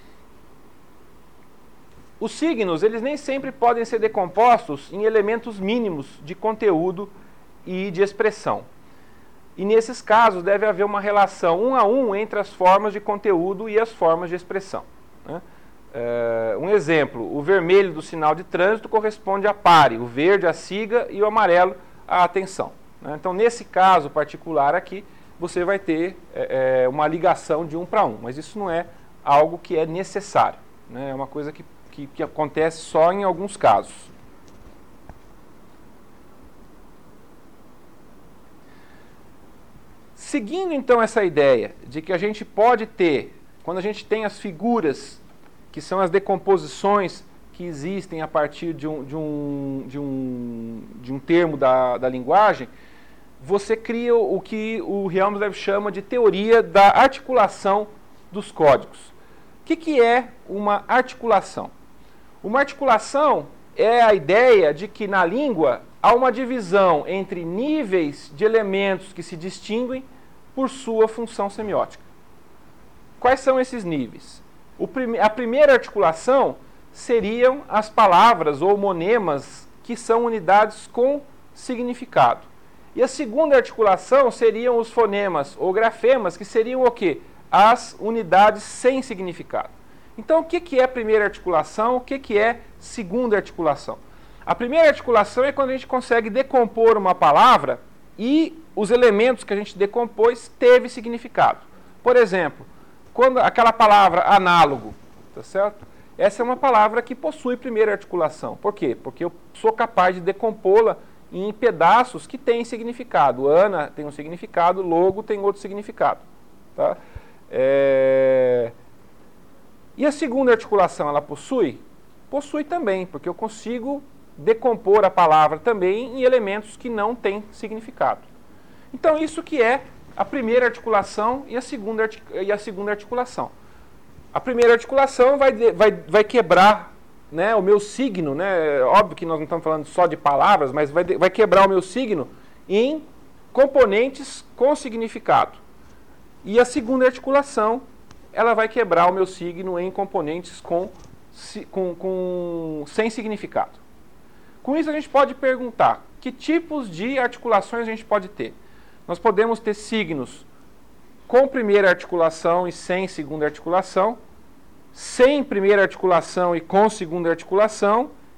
S1: os signos, eles nem sempre podem ser decompostos em elementos mínimos de conteúdo e de expressão. E nesses casos deve haver uma relação um a um entre as formas de conteúdo e as formas de expressão. Né? Uh, um exemplo, o vermelho do sinal de trânsito corresponde a pare, o verde a siga e o amarelo a atenção. Né? Então nesse caso particular aqui, você vai ter é, uma ligação de um para um, mas isso não é algo que é necessário, né? É uma coisa que, que, que acontece só em alguns casos. Seguindo então essa ideia de que a gente pode ter, quando a gente tem as figuras, que são as decomposições que existem a partir de um, de um, de um, de um termo da, da linguagem, você cria o que o Helmsley chama de teoria da articulação dos códigos. O que, que é uma articulação? Uma articulação é a ideia de que na língua há uma divisão entre níveis de elementos que se distinguem por sua função semiótica. Quais são esses níveis? O prime- a primeira articulação seriam as palavras ou monemas que são unidades com significado. E a segunda articulação seriam os fonemas ou grafemas, que seriam o quê? As unidades sem significado. Então, o que, que é a primeira articulação? O que, que é segunda articulação? A primeira articulação é quando a gente consegue decompor uma palavra e os elementos que a gente decompôs teve significado. Por exemplo, quando aquela palavra análogo, tá certo? Essa é uma palavra que possui primeira articulação. Por quê? Porque eu sou capaz de decompô-la em pedaços que têm significado. Ana tem um significado, logo tem outro significado. Tá? É... E a segunda articulação, ela possui? Possui também, porque eu consigo decompor a palavra também em elementos que não têm significado. Então, isso que é a primeira articulação e a segunda, artic... e a segunda articulação. A primeira articulação vai, vai, vai quebrar, né, o meu signo, né? Óbvio que nós não estamos falando só de palavras, mas vai, vai quebrar o meu signo em componentes com significado. E a segunda articulação, ela vai quebrar o meu signo em componentes com, com, com, sem significado. Com isso a gente pode perguntar, que tipos de articulações a gente pode ter? Nós podemos ter signos com primeira articulação e sem segunda articulação, sem primeira articulação e com segunda articulação,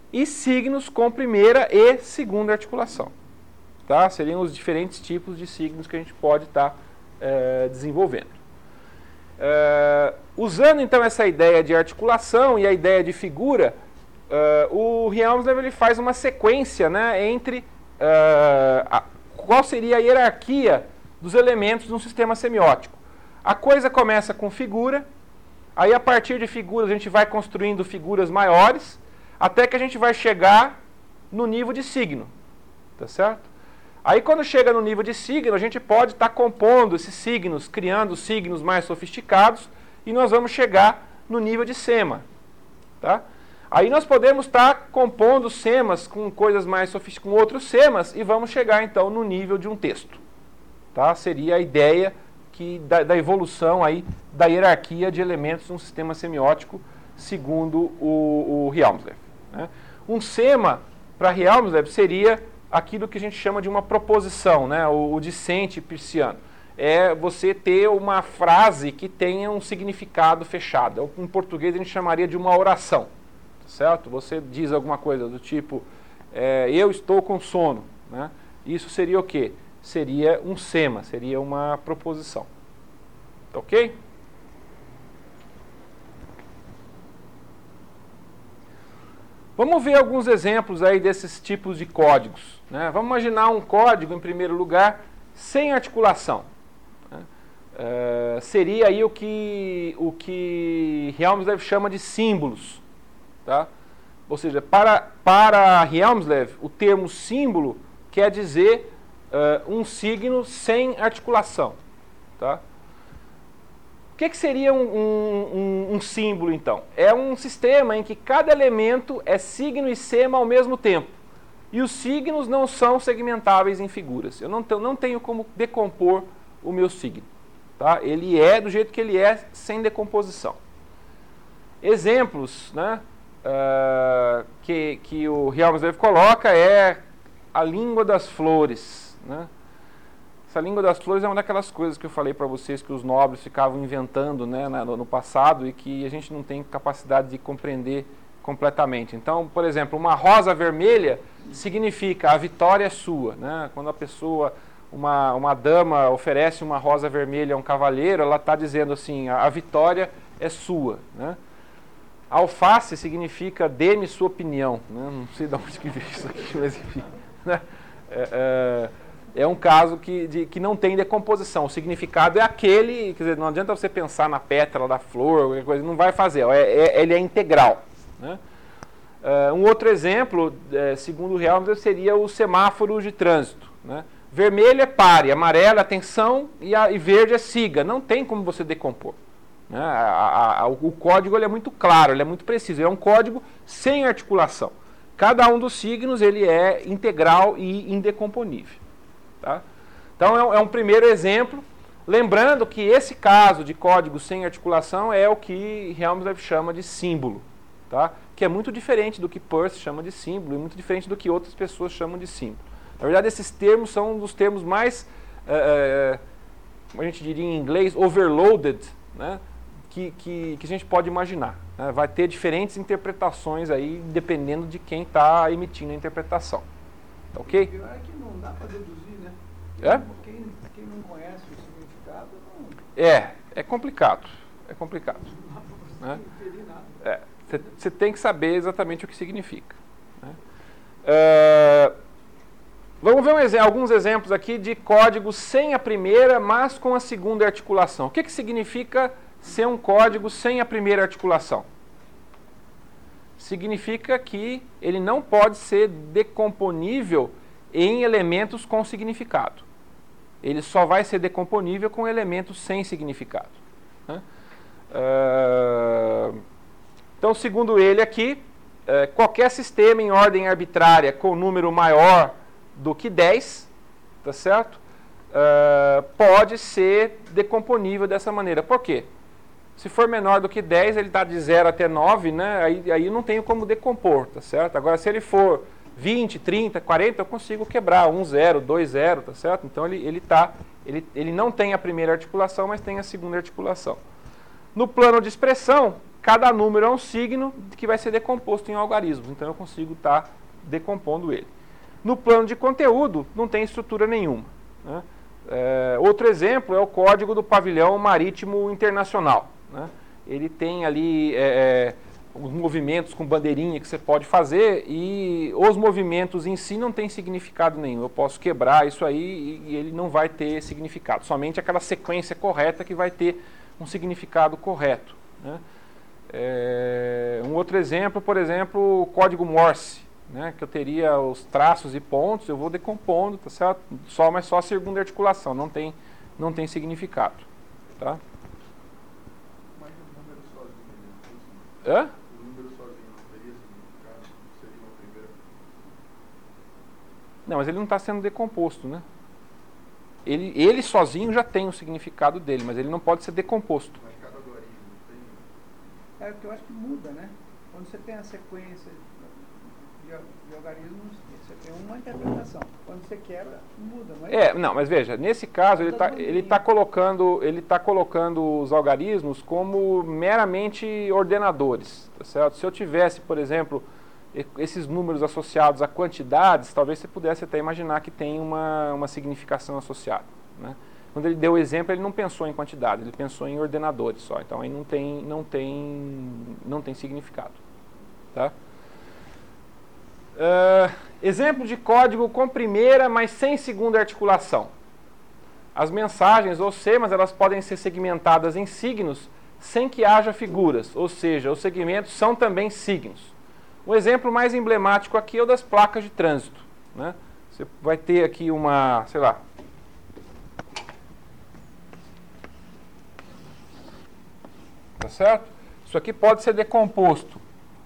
S1: e signos com primeira e segunda articulação. Tá? Seriam os diferentes tipos de signos que a gente pode estar tá, é, desenvolvendo. É, usando então essa ideia de articulação e a ideia de figura, é, o Helmsley ele faz uma sequência, né, entre é, a, qual seria a hierarquia dos elementos de um sistema semiótico. A coisa começa com figura, aí a partir de figuras a gente vai construindo figuras maiores, até que a gente vai chegar no nível de signo, tá certo? Aí quando chega no nível de signo, a gente pode estar tá compondo esses signos, criando signos mais sofisticados, e nós vamos chegar no nível de sema, tá? Aí nós podemos estar tá compondo semas com coisas mais sofisticadas, com outros semas, e vamos chegar então no nível de um texto, tá? Seria a ideia que, da, da evolução aí, da hierarquia de elementos de um sistema semiótico, segundo o, o Helmsley, né? Um sema, para Helmsley, seria aquilo que a gente chama de uma proposição, né? o, o discente persiano. É você ter uma frase que tenha um significado fechado. Em português a gente chamaria de uma oração, certo? Você diz alguma coisa do tipo, é, eu estou com sono, né? Isso seria o quê? Seria um sema, seria uma proposição. Ok? Vamos ver alguns exemplos aí desses tipos de códigos, né? Vamos imaginar um código, em primeiro lugar, sem articulação, né? Uh, seria aí o que, o que Helmsley chama de símbolos, tá? Ou seja, para, para Helmsley, o termo símbolo quer dizer uh, um signo sem articulação, tá? O que, que seria um, um, um símbolo, então? É um sistema em que cada elemento é signo e sema ao mesmo tempo. E os signos não são segmentáveis em figuras. Eu não, te, não tenho como decompor o meu signo, tá? Ele é do jeito que ele é, sem decomposição. Exemplos, né, uh, que, que o Helmsley coloca é a língua das flores, né? Essa língua das flores é uma daquelas coisas que eu falei para vocês que os nobres ficavam inventando, né, no passado, e que a gente não tem capacidade de compreender completamente. Então, por exemplo, uma rosa vermelha significa a vitória é sua, né? Quando a pessoa, uma, uma dama oferece uma rosa vermelha a um cavaleiro, ela está dizendo assim, a, a vitória é sua, né? Alface significa dê-me sua opinião, né? Não sei de onde que veio isso aqui, mas enfim, né? É, é, É um caso que, de, que não tem decomposição. O significado é aquele, quer dizer, não adianta você pensar na pétala da flor, qualquer coisa, não vai fazer, é, é, ele é integral, né? Uh, um outro exemplo, é, segundo o Helmsley, seria o semáforo de trânsito, né? Vermelho é pare, amarelo é atenção e, a, e verde é siga. Não tem como você decompor, né? a, a, a, o código ele é muito claro, ele é muito preciso, é um código sem articulação. Cada um dos signos ele é integral e indecomponível. Tá? Então é um, é um primeiro exemplo, lembrando que esse caso de código sem articulação é o que Helmsley chama de símbolo, tá? Que é muito diferente do que Peirce chama de símbolo e muito diferente do que outras pessoas chamam de símbolo. Na verdade, esses termos são um dos termos mais, é, como a gente diria em inglês, overloaded, né? que, que, que a gente pode imaginar, né? Vai ter diferentes interpretações aí, dependendo de quem está emitindo a interpretação. Tá ok?
S4: O pior é que não dá para deduzir, né?
S1: É?
S4: Quem, quem não conhece o significado não...
S1: É, é complicado. É complicado.
S4: Não dá para você
S1: Né?
S4: entender nada.
S1: É, você tem que saber exatamente o que significa, né? Uh, vamos ver um exe- alguns exemplos aqui de código sem a primeira, mas com a segunda articulação. O que, que significa ser um código sem a primeira articulação? Significa que ele não pode ser decomponível em elementos com significado. Ele só vai ser decomponível com elementos sem significado, né? Uh, então, segundo ele aqui, uh, qualquer sistema em ordem arbitrária com número maior do que dez, tá certo? Uh, pode ser decomponível dessa maneira. Por quê? Se for menor do que dez, ele está de zero até nove, né? Aí, aí não tenho como decompor, tá certo? Agora, se ele for vinte, trinta, quarenta, eu consigo quebrar um zero, dois zero, tá certo? Então, ele, ele, tá, ele, ele não tem a primeira articulação, mas tem a segunda articulação. No plano de expressão, cada número é um signo que vai ser decomposto em algarismos, então eu consigo estar decompondo ele. No plano de conteúdo, não tem estrutura nenhuma, né? É, outro exemplo é o código do pavilhão marítimo internacional, né? Ele tem ali é, os movimentos com bandeirinha que você pode fazer e os movimentos em si não têm significado nenhum. Eu posso quebrar isso aí e ele não vai ter significado, somente aquela sequência correta que vai ter um significado correto, né? É, um outro exemplo, por exemplo, o código Morse, né, que eu teria os traços e pontos, eu vou decompondo, tá certo? Só, mas só a segunda articulação, não tem, não tem significado, tá?
S5: Mas o número sozinho,
S1: Hã?
S5: o número sozinho não teria significado? Seria uma primeira?
S1: Não, mas ele não está sendo decomposto, né? Ele, ele sozinho já tem o significado dele, mas ele não pode ser decomposto.
S5: Mas cada algarismo tem...
S4: É o que eu acho que muda, né? Quando você tem a sequência de, de algarismos, você tem uma interpretação. Quando você quebra, muda. Mas
S1: É, não, mas veja, nesse caso ele está ele tá colocando, ele tá colocando os algarismos como meramente ordenadores, tá certo? Se eu tivesse, por exemplo, esses números associados a quantidades, talvez você pudesse até imaginar que tem uma, uma significação associada, né? Quando ele deu o exemplo, ele não pensou em quantidade, ele pensou em ordenadores só. Então aí não tem, não tem, não tem significado, tá? Uh, exemplo de código com primeira, mas sem segunda articulação. As mensagens ou semas, elas podem ser segmentadas em signos sem que haja figuras, ou seja, os segmentos são também signos. O exemplo mais emblemático aqui é o das placas de trânsito, né? Você vai ter aqui uma, sei lá, tá certo? Isso aqui pode ser decomposto,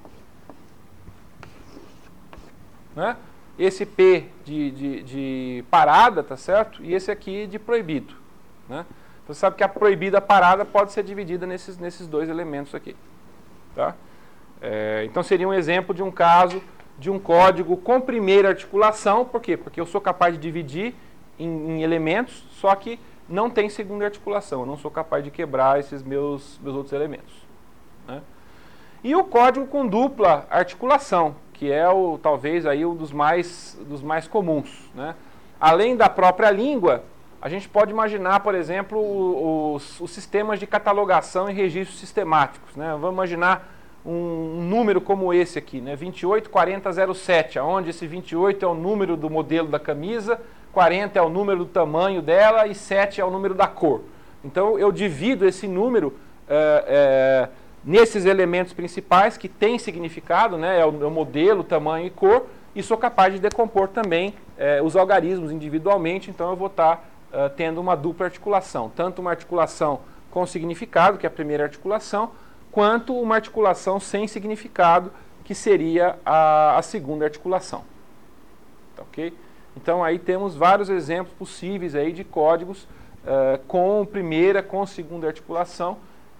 S1: né? Esse P de, de, de parada, tá certo? E esse aqui de proibido, né? Você sabe que a proibida parada pode ser dividida nesses, nesses dois elementos aqui, tá? É, então seria um exemplo de um caso de um código com primeira articulação. Por quê? Porque eu sou capaz de dividir em, em elementos, só que não tem segunda articulação. Eu não sou capaz de quebrar esses meus, meus outros elementos, né? E o código com dupla articulação, que é o, talvez aí um dos mais, dos mais comuns, né? Além da própria língua, a gente pode imaginar, por exemplo, os, os sistemas de catalogação e registros sistemáticos, né? Vamos imaginar um, um número como esse aqui, né? vinte e oito quarenta zero sete, onde esse vinte e oito é o número do modelo da camisa, quarenta é o número do tamanho dela e sete é o número da cor. Então eu divido esse número é, é, nesses elementos principais que têm significado, né? É o, é o modelo, tamanho e cor, e sou capaz de decompor também é, os algarismos individualmente. Então eu vou estar é, tendo uma dupla articulação, tanto uma articulação com significado, que é a primeira articulação, quanto uma articulação sem significado, que seria a, a segunda articulação. Tá, ok? Então aí temos vários exemplos possíveis aí de códigos uh, com primeira, com segunda articulação,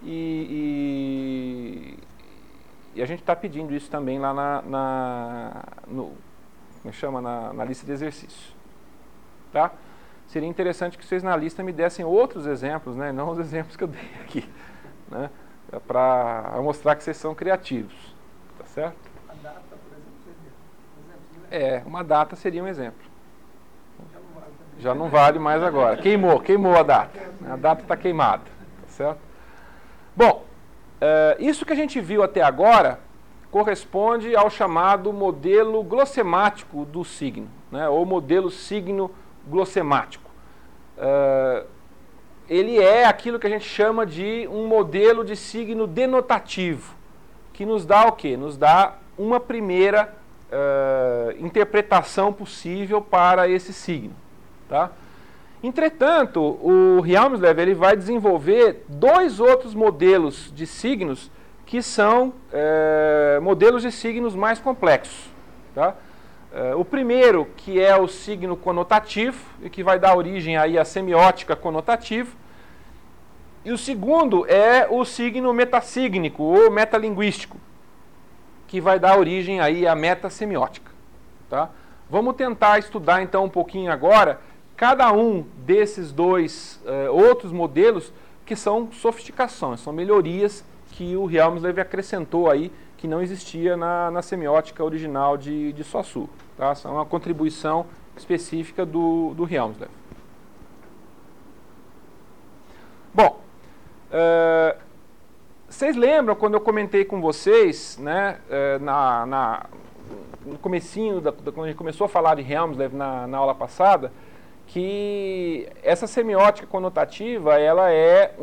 S1: e, e, e a gente está pedindo isso também lá na, na, no, como chama? Na, na lista de exercícios. Tá? Seria interessante que vocês na lista me dessem outros exemplos, né? Não os exemplos que eu dei aqui, né? Para mostrar que vocês são criativos, tá certo?
S4: a data, por exemplo, seria um exemplo, né?
S1: É, uma data seria um exemplo.
S4: Já não vale também.
S1: Já não vale mais agora. Queimou, queimou a data. A data está queimada, tá certo? Bom, uh, isso que a gente viu até agora corresponde ao chamado modelo glossemático do signo, né? Ou modelo signo glossemático. Uh, ele é aquilo que a gente chama de um modelo de signo denotativo, que nos dá o quê? Nos dá uma primeira uh, interpretação possível para esse signo, tá? Entretanto, o Hjelmslev ele vai desenvolver dois outros modelos de signos que são uh, modelos de signos mais complexos, tá? Uh, o primeiro, que é o signo conotativo, e que vai dar origem aí à semiótica conotativa. E o segundo é o signo metassígnico ou metalinguístico, que vai dar origem aí à metasemiótica, tá? Vamos tentar estudar então um pouquinho agora cada um desses dois uh, outros modelos que são sofisticações, são melhorias que o Helmsley acrescentou aí, que não existia na, na semiótica original de, de Saussure. Tá? Essa é uma contribuição específica do, do Helmsley. Bom, uh, vocês lembram quando eu comentei com vocês, né, uh, na, na, no comecinho, da, da, quando a gente começou a falar de Helmsley na, na aula passada, que essa semiótica conotativa, ela é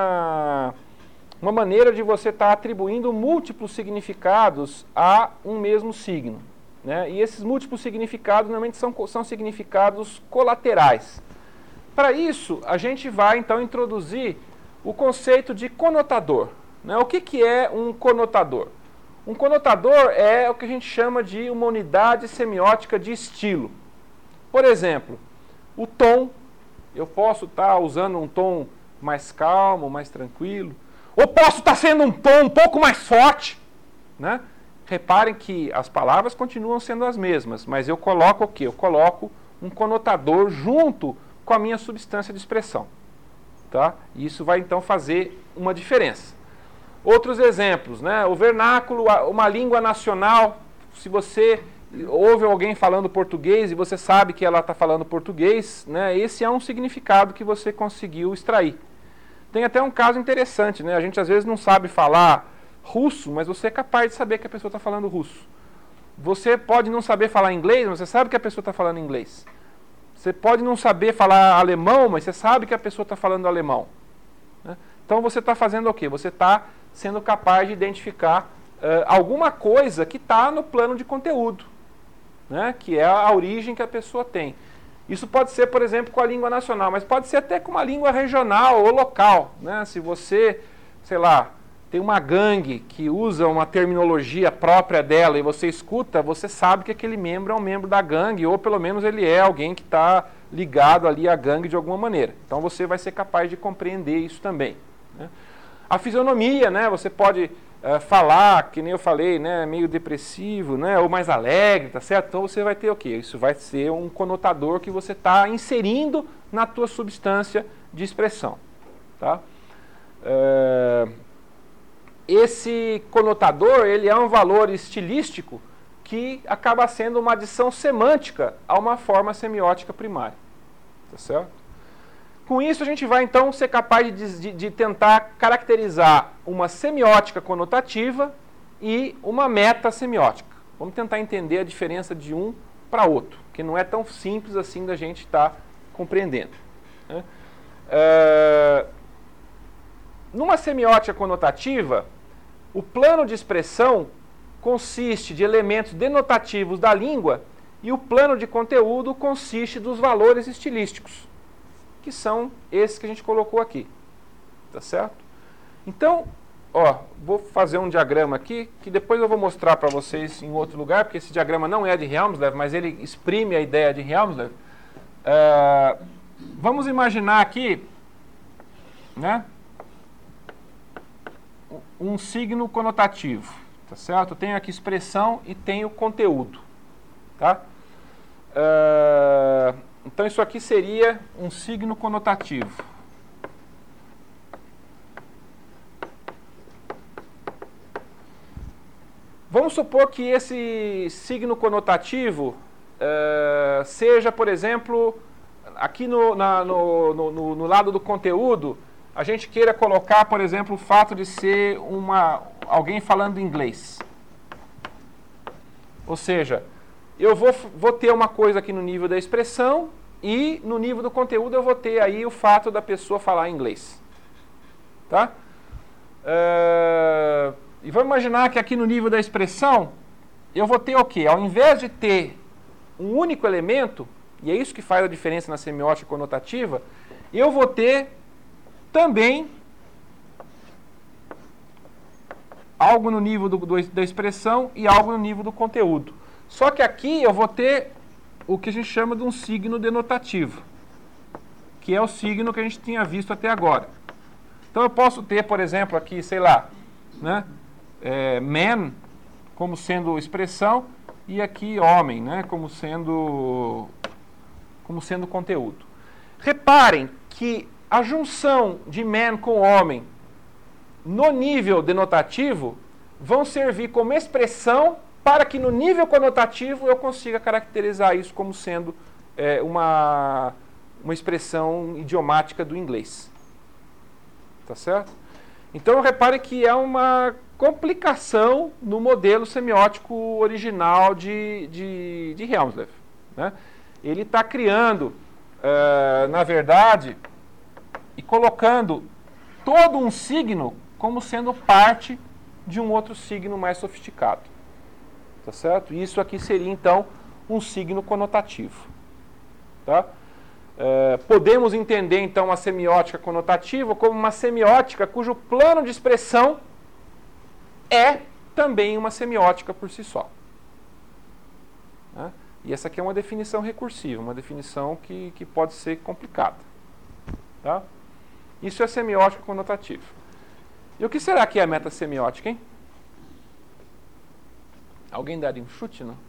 S1: uma, uma maneira de você estar tá atribuindo múltiplos significados a um mesmo signo. Né? E esses múltiplos significados normalmente são, são significados colaterais. Para isso, a gente vai então introduzir o conceito de conotador. Né? O que, que é um conotador? Um conotador é o que a gente chama de uma unidade semiótica de estilo. Por exemplo, o tom, eu posso estar tá usando um tom mais calmo, mais tranquilo, ou posso estar tá sendo um tom um pouco mais forte. Né? Reparem que as palavras continuam sendo as mesmas, mas eu coloco o quê? Eu coloco um conotador junto com a minha substância de expressão. Tá? E isso vai então fazer uma diferença. Outros exemplos, né? O vernáculo, uma língua nacional, se você ouve alguém falando português e você sabe que ela está falando português, né? Esse é um significado que você conseguiu extrair. Tem até um caso interessante, né? A gente às vezes não sabe falar russo, mas você é capaz de saber que a pessoa está falando russo. Você pode não saber falar inglês, mas você sabe que a pessoa está falando inglês. Você pode não saber falar alemão, mas você sabe que a pessoa está falando alemão. Né? Então você está fazendo o quê? Você está sendo capaz de identificar uh, alguma coisa que está no plano de conteúdo, né? Que é a origem que a pessoa tem. Isso pode ser, por exemplo, com a língua nacional, mas pode ser até com uma língua regional ou local. Né? Se você, sei lá, tem uma gangue que usa uma terminologia própria dela e você escuta, você sabe que aquele membro é um membro da gangue, ou pelo menos ele é alguém que está ligado ali à gangue de alguma maneira. Então você vai ser capaz de compreender isso também. Né? A fisionomia, né? Você pode uh, falar, que nem eu falei, né? Meio depressivo, né? Ou mais alegre, tá certo? Então você vai ter o quê? Isso vai ser um conotador que você está inserindo na tua substância de expressão. Tá? Uh, Esse conotador, ele é um valor estilístico que acaba sendo uma adição semântica a uma forma semiótica primária. Tá certo? Com isso, a gente vai, então, ser capaz de, de, de tentar caracterizar uma semiótica conotativa e uma metasemiótica. Vamos tentar entender a diferença de um para outro, que não é tão simples assim da gente estar tá compreendendo. Né? Uh, numa semiótica conotativa, o plano de expressão consiste de elementos denotativos da língua e o plano de conteúdo consiste dos valores estilísticos, que são esses que a gente colocou aqui. Tá certo? Então, ó, vou fazer um diagrama aqui, que depois eu vou mostrar para vocês em outro lugar, porque esse diagrama não é de Helmsley, mas ele exprime a ideia de Helmsley. Uh, vamos imaginar aqui, né? Um signo conotativo, tá certo? Eu tenho aqui expressão e tenho conteúdo, tá? Uh, então isso aqui seria um signo conotativo. Vamos supor que esse signo conotativo uh, seja, por exemplo, aqui no, na, no, no, no lado do conteúdo, a gente queira colocar, por exemplo, o fato de ser uma, alguém falando inglês. Ou seja, eu vou, vou ter uma coisa aqui no nível da expressão e no nível do conteúdo eu vou ter aí o fato da pessoa falar inglês. Tá? Uh, e vamos imaginar que aqui no nível da expressão eu vou ter o quê? Ao invés de ter um único elemento, e é isso que faz a diferença na semiótica conotativa, eu vou ter também algo no nível do, do, da expressão e algo no nível do conteúdo. Só que aqui eu vou ter o que a gente chama de um signo denotativo, que é o signo que a gente tinha visto até agora. Então eu posso ter, por exemplo, aqui, sei lá, né, é, man como sendo expressão e aqui homem, né, como sendo, como sendo conteúdo. Reparem que a junção de man com homem no nível denotativo vão servir como expressão para que no nível conotativo eu consiga caracterizar isso como sendo é, uma, uma expressão idiomática do inglês. Tá certo? Então, repare que é uma complicação no modelo semiótico original de, de, de Helmsley, né? Ele está criando, uh, na verdade, e colocando todo um signo como sendo parte de um outro signo mais sofisticado. Tá certo? Isso aqui seria, então, um signo conotativo. Tá? Uh, podemos entender, então, a semiótica conotativa como uma semiótica cujo plano de expressão é também uma semiótica por si só. Né? E essa aqui é uma definição recursiva, uma definição que, que pode ser complicada. Tá? Isso é semiótica conotativa. E o que será que é a metasemiótica, hein? Alguém daria um chute, não?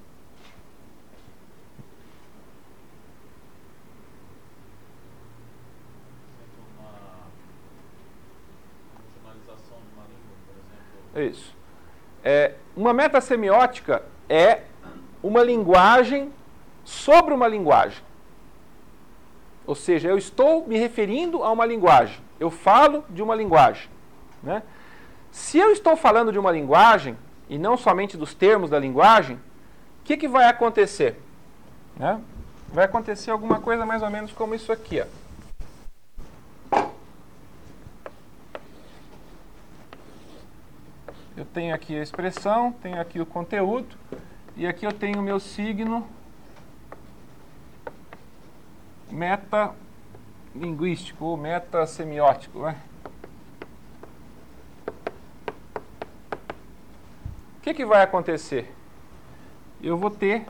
S1: Isso. É, uma metasemiótica é uma linguagem sobre uma linguagem. Ou seja, eu estou me referindo a uma linguagem. Eu falo de uma linguagem. Né? Se eu estou falando de uma linguagem, e não somente dos termos da linguagem, o que, que vai acontecer? Né? Vai acontecer alguma coisa mais ou menos como isso aqui. Ó. Eu tenho aqui a expressão, tenho aqui o conteúdo, e aqui eu tenho o meu signo metalinguístico, ou metasemiótico. Né? O que, que vai acontecer? Eu vou ter,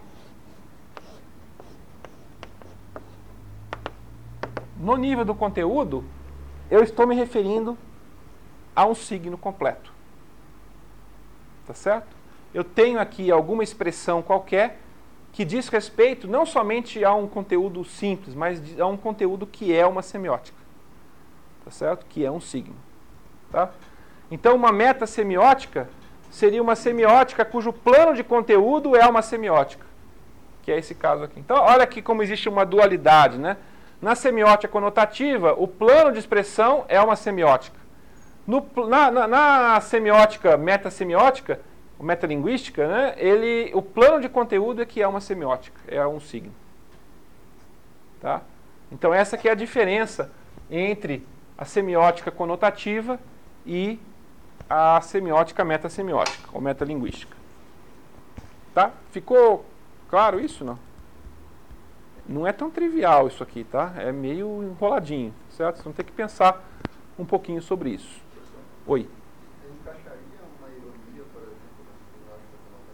S1: no nível do conteúdo, eu estou me referindo a um signo completo. Tá certo? Eu tenho aqui alguma expressão qualquer que diz respeito não somente a um conteúdo simples, mas a um conteúdo que é uma semiótica. Tá certo? Que é um signo. Tá? Então, uma metasemiótica seria uma semiótica cujo plano de conteúdo é uma semiótica. Que é esse caso aqui. Então, olha aqui como existe uma dualidade, né? Na semiótica conotativa, o plano de expressão é uma semiótica. No, na, na, na semiótica metasemiótica, metalinguística, né, ele, o plano de conteúdo é que é uma semiótica, é um signo. Tá? Então essa que é a diferença entre a semiótica conotativa e a semiótica metasemiótica, ou metalinguística. Tá? Ficou claro isso, não? Não é tão trivial isso aqui, tá? É meio enroladinho, certo? Você vai ter que pensar um pouquinho sobre isso. Oi.
S5: Ele encaixaria uma ironia, por exemplo, na semiótica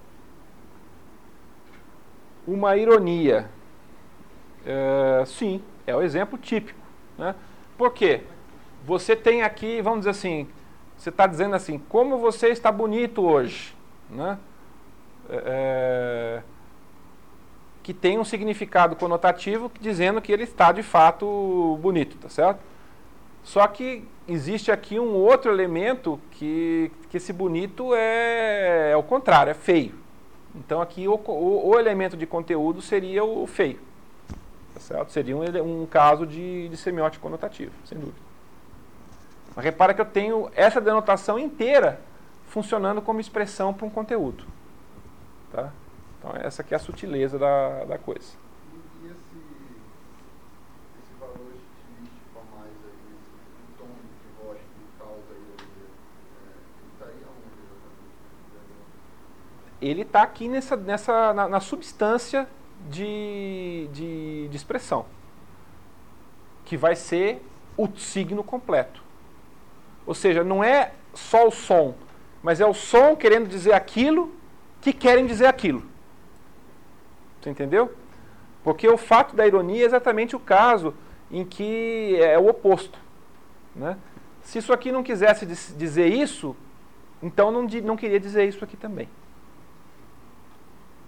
S5: conotativa?
S1: Uma ironia. É, sim, é o exemplo típico. Né? Por quê? Você tem aqui, vamos dizer assim, você está dizendo assim, como você está bonito hoje. Né? É, que tem um significado conotativo dizendo que ele está de fato bonito, tá certo? Só que existe aqui um outro elemento que, que esse bonito é, é o contrário, é feio. Então aqui o, o, o elemento de conteúdo seria o feio. Tá certo? Seria um, um caso de, de semiótica conotativa, sem dúvida. Mas repara que eu tenho essa denotação inteira funcionando como expressão para um conteúdo. Tá? Então essa aqui é a sutileza da, da coisa.
S5: E, e esse, esse valor estilístico a mais aí, esse tom de voz que causa a ironia, é, ele estaria onde exatamente?
S1: Ele está aqui nessa, nessa, na, na substância de, de, de expressão, que vai ser o signo completo. Ou seja, não é só o som, mas é o som querendo dizer aquilo que querem dizer aquilo. Você entendeu? Porque o fato da ironia é exatamente o caso em que é o oposto. Né? Se isso aqui não quisesse dizer isso, então não, não queria dizer isso aqui também.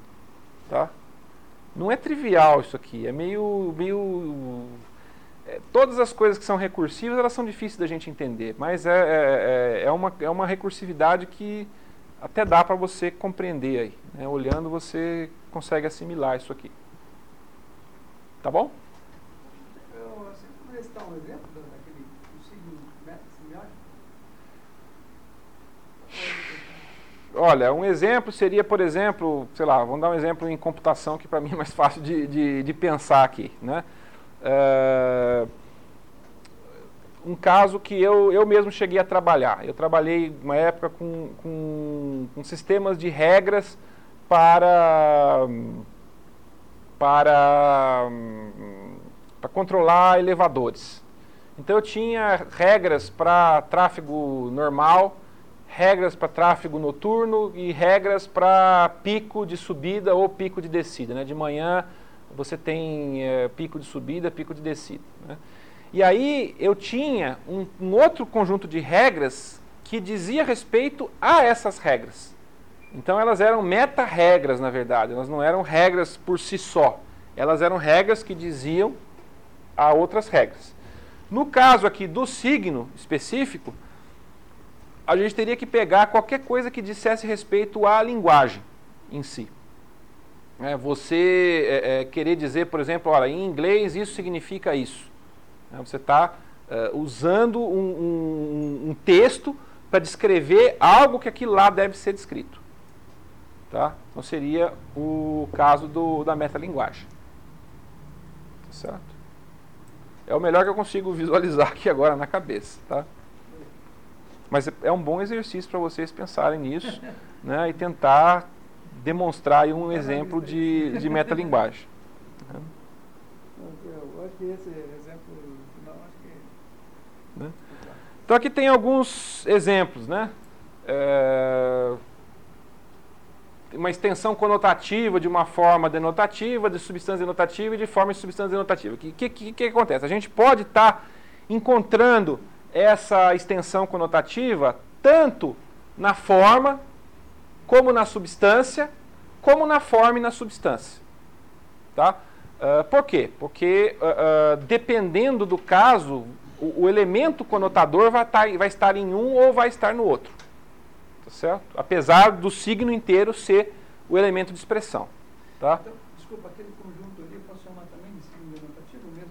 S1: Tá? Não é trivial isso aqui, é meio... meio é, todas as coisas que são recursivas, elas são difíceis da gente entender, mas é, é, é, uma, é uma recursividade que até dá para você compreender aí, né? Olhando você consegue assimilar isso aqui. Tá bom?
S4: Eu, você poderia citar um exemplo daquele do signo método semiótico?
S1: Olha, um exemplo seria, por exemplo, sei lá, vamos dar um exemplo em computação que para mim é mais fácil de, de, de pensar aqui, né? É, um caso que eu, eu mesmo cheguei a trabalhar. Eu trabalhei uma época com, com, com sistemas de regras para, para, para controlar elevadores. Então eu tinha regras para tráfego normal, regras para tráfego noturno e regras para pico de subida ou pico de descida, né? De manhã você tem é, pico de subida, pico de descida, né? E aí eu tinha um, um outro conjunto de regras que dizia respeito a essas regras. Então elas eram meta-regras, na verdade, elas não eram regras por si só. Elas eram regras que diziam a outras regras. No caso aqui do signo específico, a gente teria que pegar qualquer coisa que dissesse respeito à linguagem em si. É, você é, é, querer dizer, por exemplo, olha, em inglês isso significa isso. É, você está é, usando um, um, um texto para descrever algo que aquilo lá deve ser descrito. Tá? Então seria o caso do, da metalinguagem. Tá certo? É o melhor que eu consigo visualizar aqui agora na cabeça. Tá? Mas é um bom exercício para vocês pensarem nisso, né, e tentar demonstrar aí um exemplo de, de metalinguagem.
S4: Eu acho que esse exemplo final, acho que...
S1: Né? Então aqui tem alguns exemplos, né? É, uma extensão conotativa de uma forma denotativa, de substância denotativa e de forma de substância denotativa. O que, que, que, que acontece? A gente pode estar tá encontrando essa extensão conotativa tanto na forma, como na substância, como na forma e na substância. Tá? Uh, por quê? Porque uh, uh, dependendo do caso, o, o elemento conotador vai, tá, vai estar em um ou vai estar no outro. Tá certo? Apesar do signo inteiro ser o elemento de expressão. Tá?
S4: Então, desculpa, aquele conjunto ali eu posso chamar também de signo denotativo mesmo?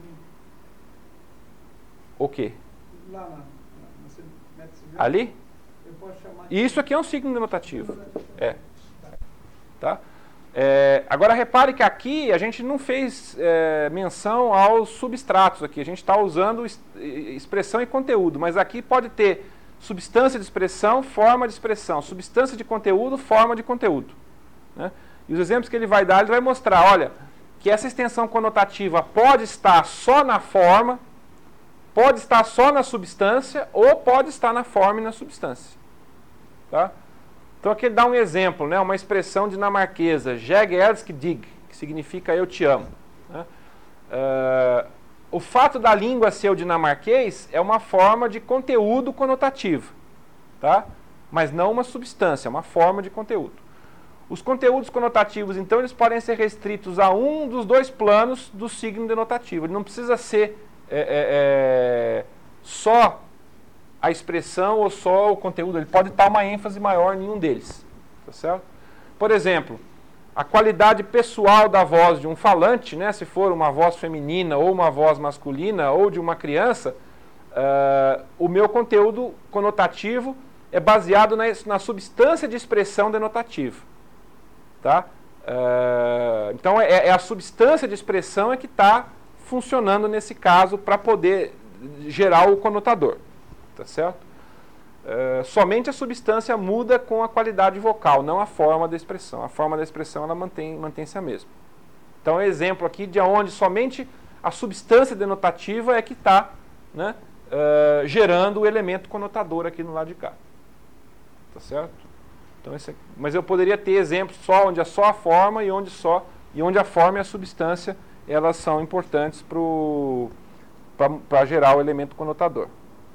S1: O quê?
S4: Lá na, na, na método semiótico?
S1: Ali?
S4: Eu posso chamar...
S1: Isso aqui é um signo denotativo. É. Tá? É, agora repare que aqui a gente não fez é, menção aos substratos aqui. A gente está usando expressão e conteúdo, mas aqui pode ter substância de expressão, forma de expressão, substância de conteúdo, forma de conteúdo. Né? E os exemplos que ele vai dar, ele vai mostrar, olha, que essa extensão conotativa pode estar só na forma, pode estar só na substância ou pode estar na forma e na substância. Tá? Então aqui ele dá um exemplo, né? Uma expressão dinamarquesa, Jeg elsker dig, que significa eu te amo. Né? Uh, o fato da língua ser o dinamarquês é uma forma de conteúdo conotativo, tá? Mas não uma substância, é uma forma de conteúdo. Os conteúdos conotativos, então, eles podem ser restritos a um dos dois planos do signo denotativo. Ele não precisa ser é, é, é, só a expressão ou só o conteúdo, ele pode estar uma ênfase maior em nenhum deles. Tá certo? Por exemplo, a qualidade pessoal da voz de um falante, né, se for uma voz feminina ou uma voz masculina ou de uma criança, uh, o meu conteúdo conotativo é baseado na, na substância de expressão denotativa. Tá? Uh, então é, é a substância de expressão é que está funcionando nesse caso para poder gerar o conotador. Tá certo? Uh, somente a substância muda com a qualidade vocal, não a forma da expressão. A forma da expressão ela mantém, mantém-se a mesma. Então é um exemplo aqui de onde somente a substância denotativa é que está, né, uh, gerando o elemento conotador aqui no lado de cá. Tá certo? Então, esse aqui. Mas eu poderia ter exemplos só onde é só a forma e onde, só, e onde a forma e a substância elas são importantes para gerar o elemento conotador.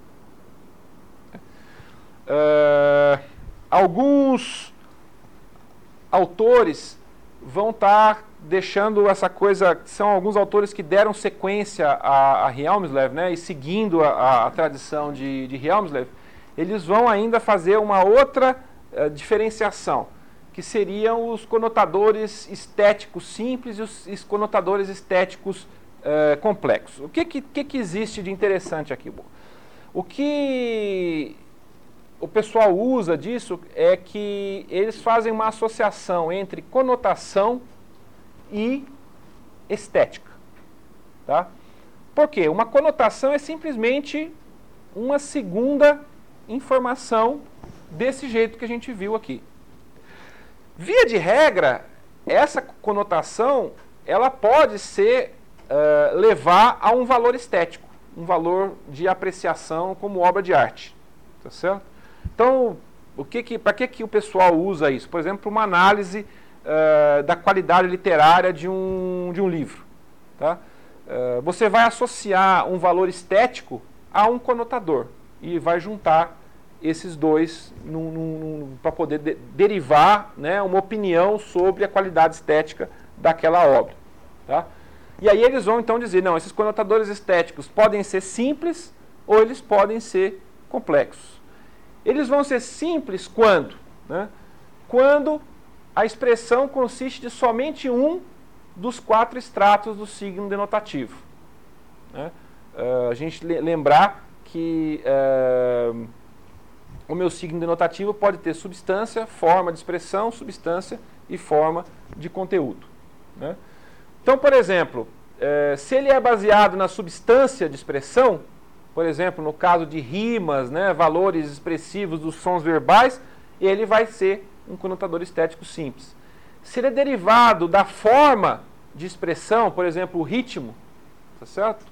S1: Uh, alguns autores vão estar deixando essa coisa, são alguns autores que deram sequência a, a Hjelmslev, né, e seguindo a, a tradição de, de Hjelmslev, eles vão ainda fazer uma outra uh, diferenciação, que seriam os conotadores estéticos simples e os, os conotadores estéticos uh, complexos. O que, que, que existe de interessante aqui? O que o pessoal usa disso é que eles fazem uma associação entre conotação e estética. Tá? Por quê? Uma conotação é simplesmente uma segunda informação desse jeito que a gente viu aqui. Via de regra, essa conotação ela pode ser uh, levar a um valor estético, um valor de apreciação como obra de arte. Tá certo? Então, o que que, para que, que o pessoal usa isso? Por exemplo, para uma análise uh, da qualidade literária de um, de um livro. Tá? Uh, você vai associar um valor estético a um conotador e vai juntar esses dois para poder de, derivar, né, uma opinião sobre a qualidade estética daquela obra. Tá? E aí eles vão então dizer, não, esses conotadores estéticos podem ser simples ou eles podem ser complexos. Eles vão ser simples quando? Né? Quando a expressão consiste de somente um dos quatro estratos do signo denotativo. Né? Uh, a gente lembrar que uh, o meu signo denotativo pode ter substância, forma de expressão, substância e forma de conteúdo. Né? Então, por exemplo, uh, se ele é baseado na substância de expressão, por exemplo, no caso de rimas, né, valores expressivos dos sons verbais, ele vai ser um conotador estético simples. Se ele é derivado da forma de expressão, por exemplo, o ritmo, tá certo?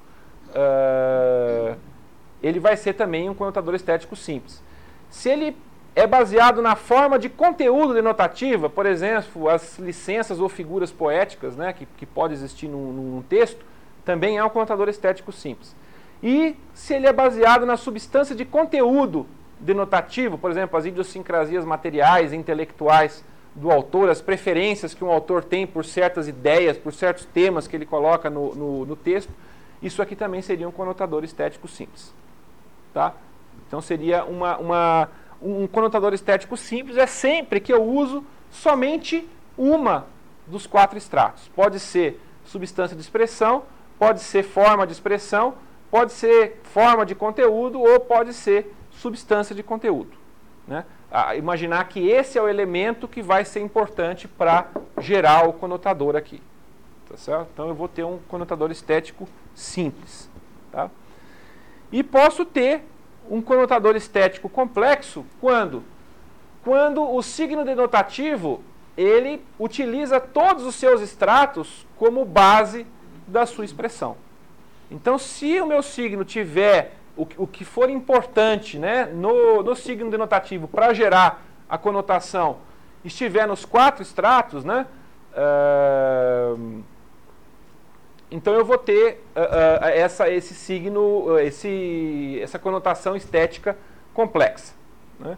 S1: Uh, ele vai ser também um conotador estético simples. Se ele é baseado na forma de conteúdo denotativa, por exemplo, as licenças ou figuras poéticas, né, que, que pode existir num, num texto, também é um conotador estético simples. E se ele é baseado na substância de conteúdo denotativo, por exemplo, as idiosincrasias materiais e intelectuais do autor, as preferências que um autor tem por certas ideias, por certos temas que ele coloca no, no, no texto, isso aqui também seria um conotador estético simples. Tá? Então seria uma, uma, um conotador estético simples é sempre que eu uso somente uma dos quatro estratos. Pode ser substância de expressão, pode ser forma de expressão, pode ser forma de conteúdo ou pode ser substância de conteúdo. Né? Ah, imaginar que esse é o elemento que vai ser importante para gerar o conotador aqui. Tá certo? Então eu vou ter um conotador estético simples. Tá? E posso ter um conotador estético complexo quando? Quando o signo denotativo ele utiliza todos os seus estratos como base da sua expressão. Então, se o meu signo tiver o, o que for importante, né, no, no signo denotativo para gerar a conotação, estiver nos quatro estratos, né, uh, então eu vou ter uh, uh, essa, esse signo, esse, essa conotação estética complexa. Né?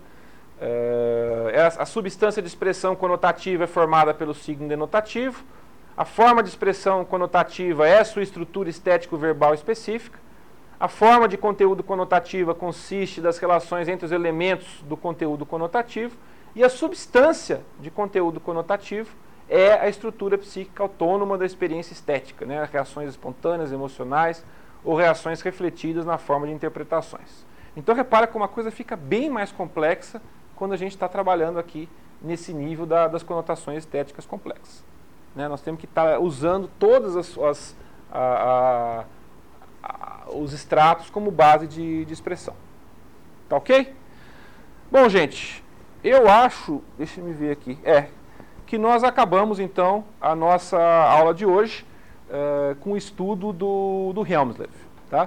S1: Uh, a, a substância de expressão conotativa é formada pelo signo denotativo. A forma de expressão conotativa é a sua estrutura estético-verbal específica. A forma de conteúdo conotativa consiste das relações entre os elementos do conteúdo conotativo. E a substância de conteúdo conotativo é a estrutura psíquica autônoma da experiência estética, né? Reações espontâneas, emocionais ou reações refletidas na forma de interpretações. Então repara como a coisa fica bem mais complexa quando a gente está trabalhando aqui nesse nível da, das conotações estéticas complexas. Né, nós temos que estar usando todos as, as, a, a, a, os estratos como base de, de expressão. Tá ok? Bom, gente, eu acho, deixa eu ver aqui, é, que nós acabamos então a nossa aula de hoje uh, com o estudo do, do Hjelmslev. Tá?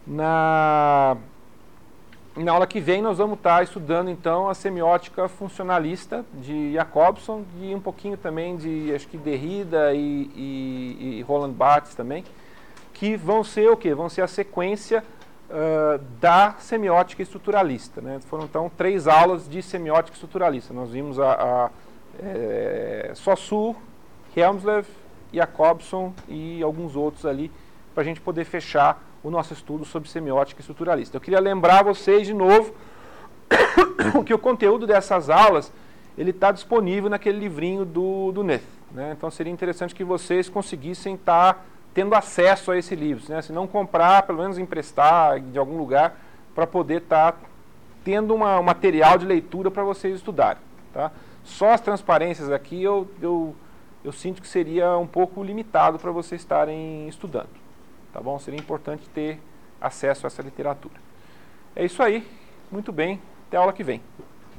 S1: Na, na aula que vem nós vamos estar estudando então a semiótica funcionalista de Jacobson e um pouquinho também de, acho que Derrida e, e, e Roland Barthes também, que vão ser o quê? Vão ser a sequência uh, da semiótica estruturalista. Né? Foram então três aulas de semiótica estruturalista. Nós vimos a, a é, Saussure, Hjelmslev Jacobson e alguns outros ali, para a gente poder fechar o nosso estudo sobre semiótica estruturalista. Eu queria lembrar vocês de novo que o conteúdo dessas aulas ele está disponível naquele livrinho do, do Neff, né? Então seria interessante que vocês conseguissem estar tá tendo acesso a esse livro, né? Se não comprar, pelo menos emprestar de algum lugar para poder estar tá tendo uma, um material de leitura para vocês estudarem. Tá? Só as transparências aqui eu, eu, eu sinto que seria um pouco limitado para vocês estarem estudando. Tá bom? Seria importante ter acesso a essa literatura. É isso aí. Muito bem. Até a aula que vem.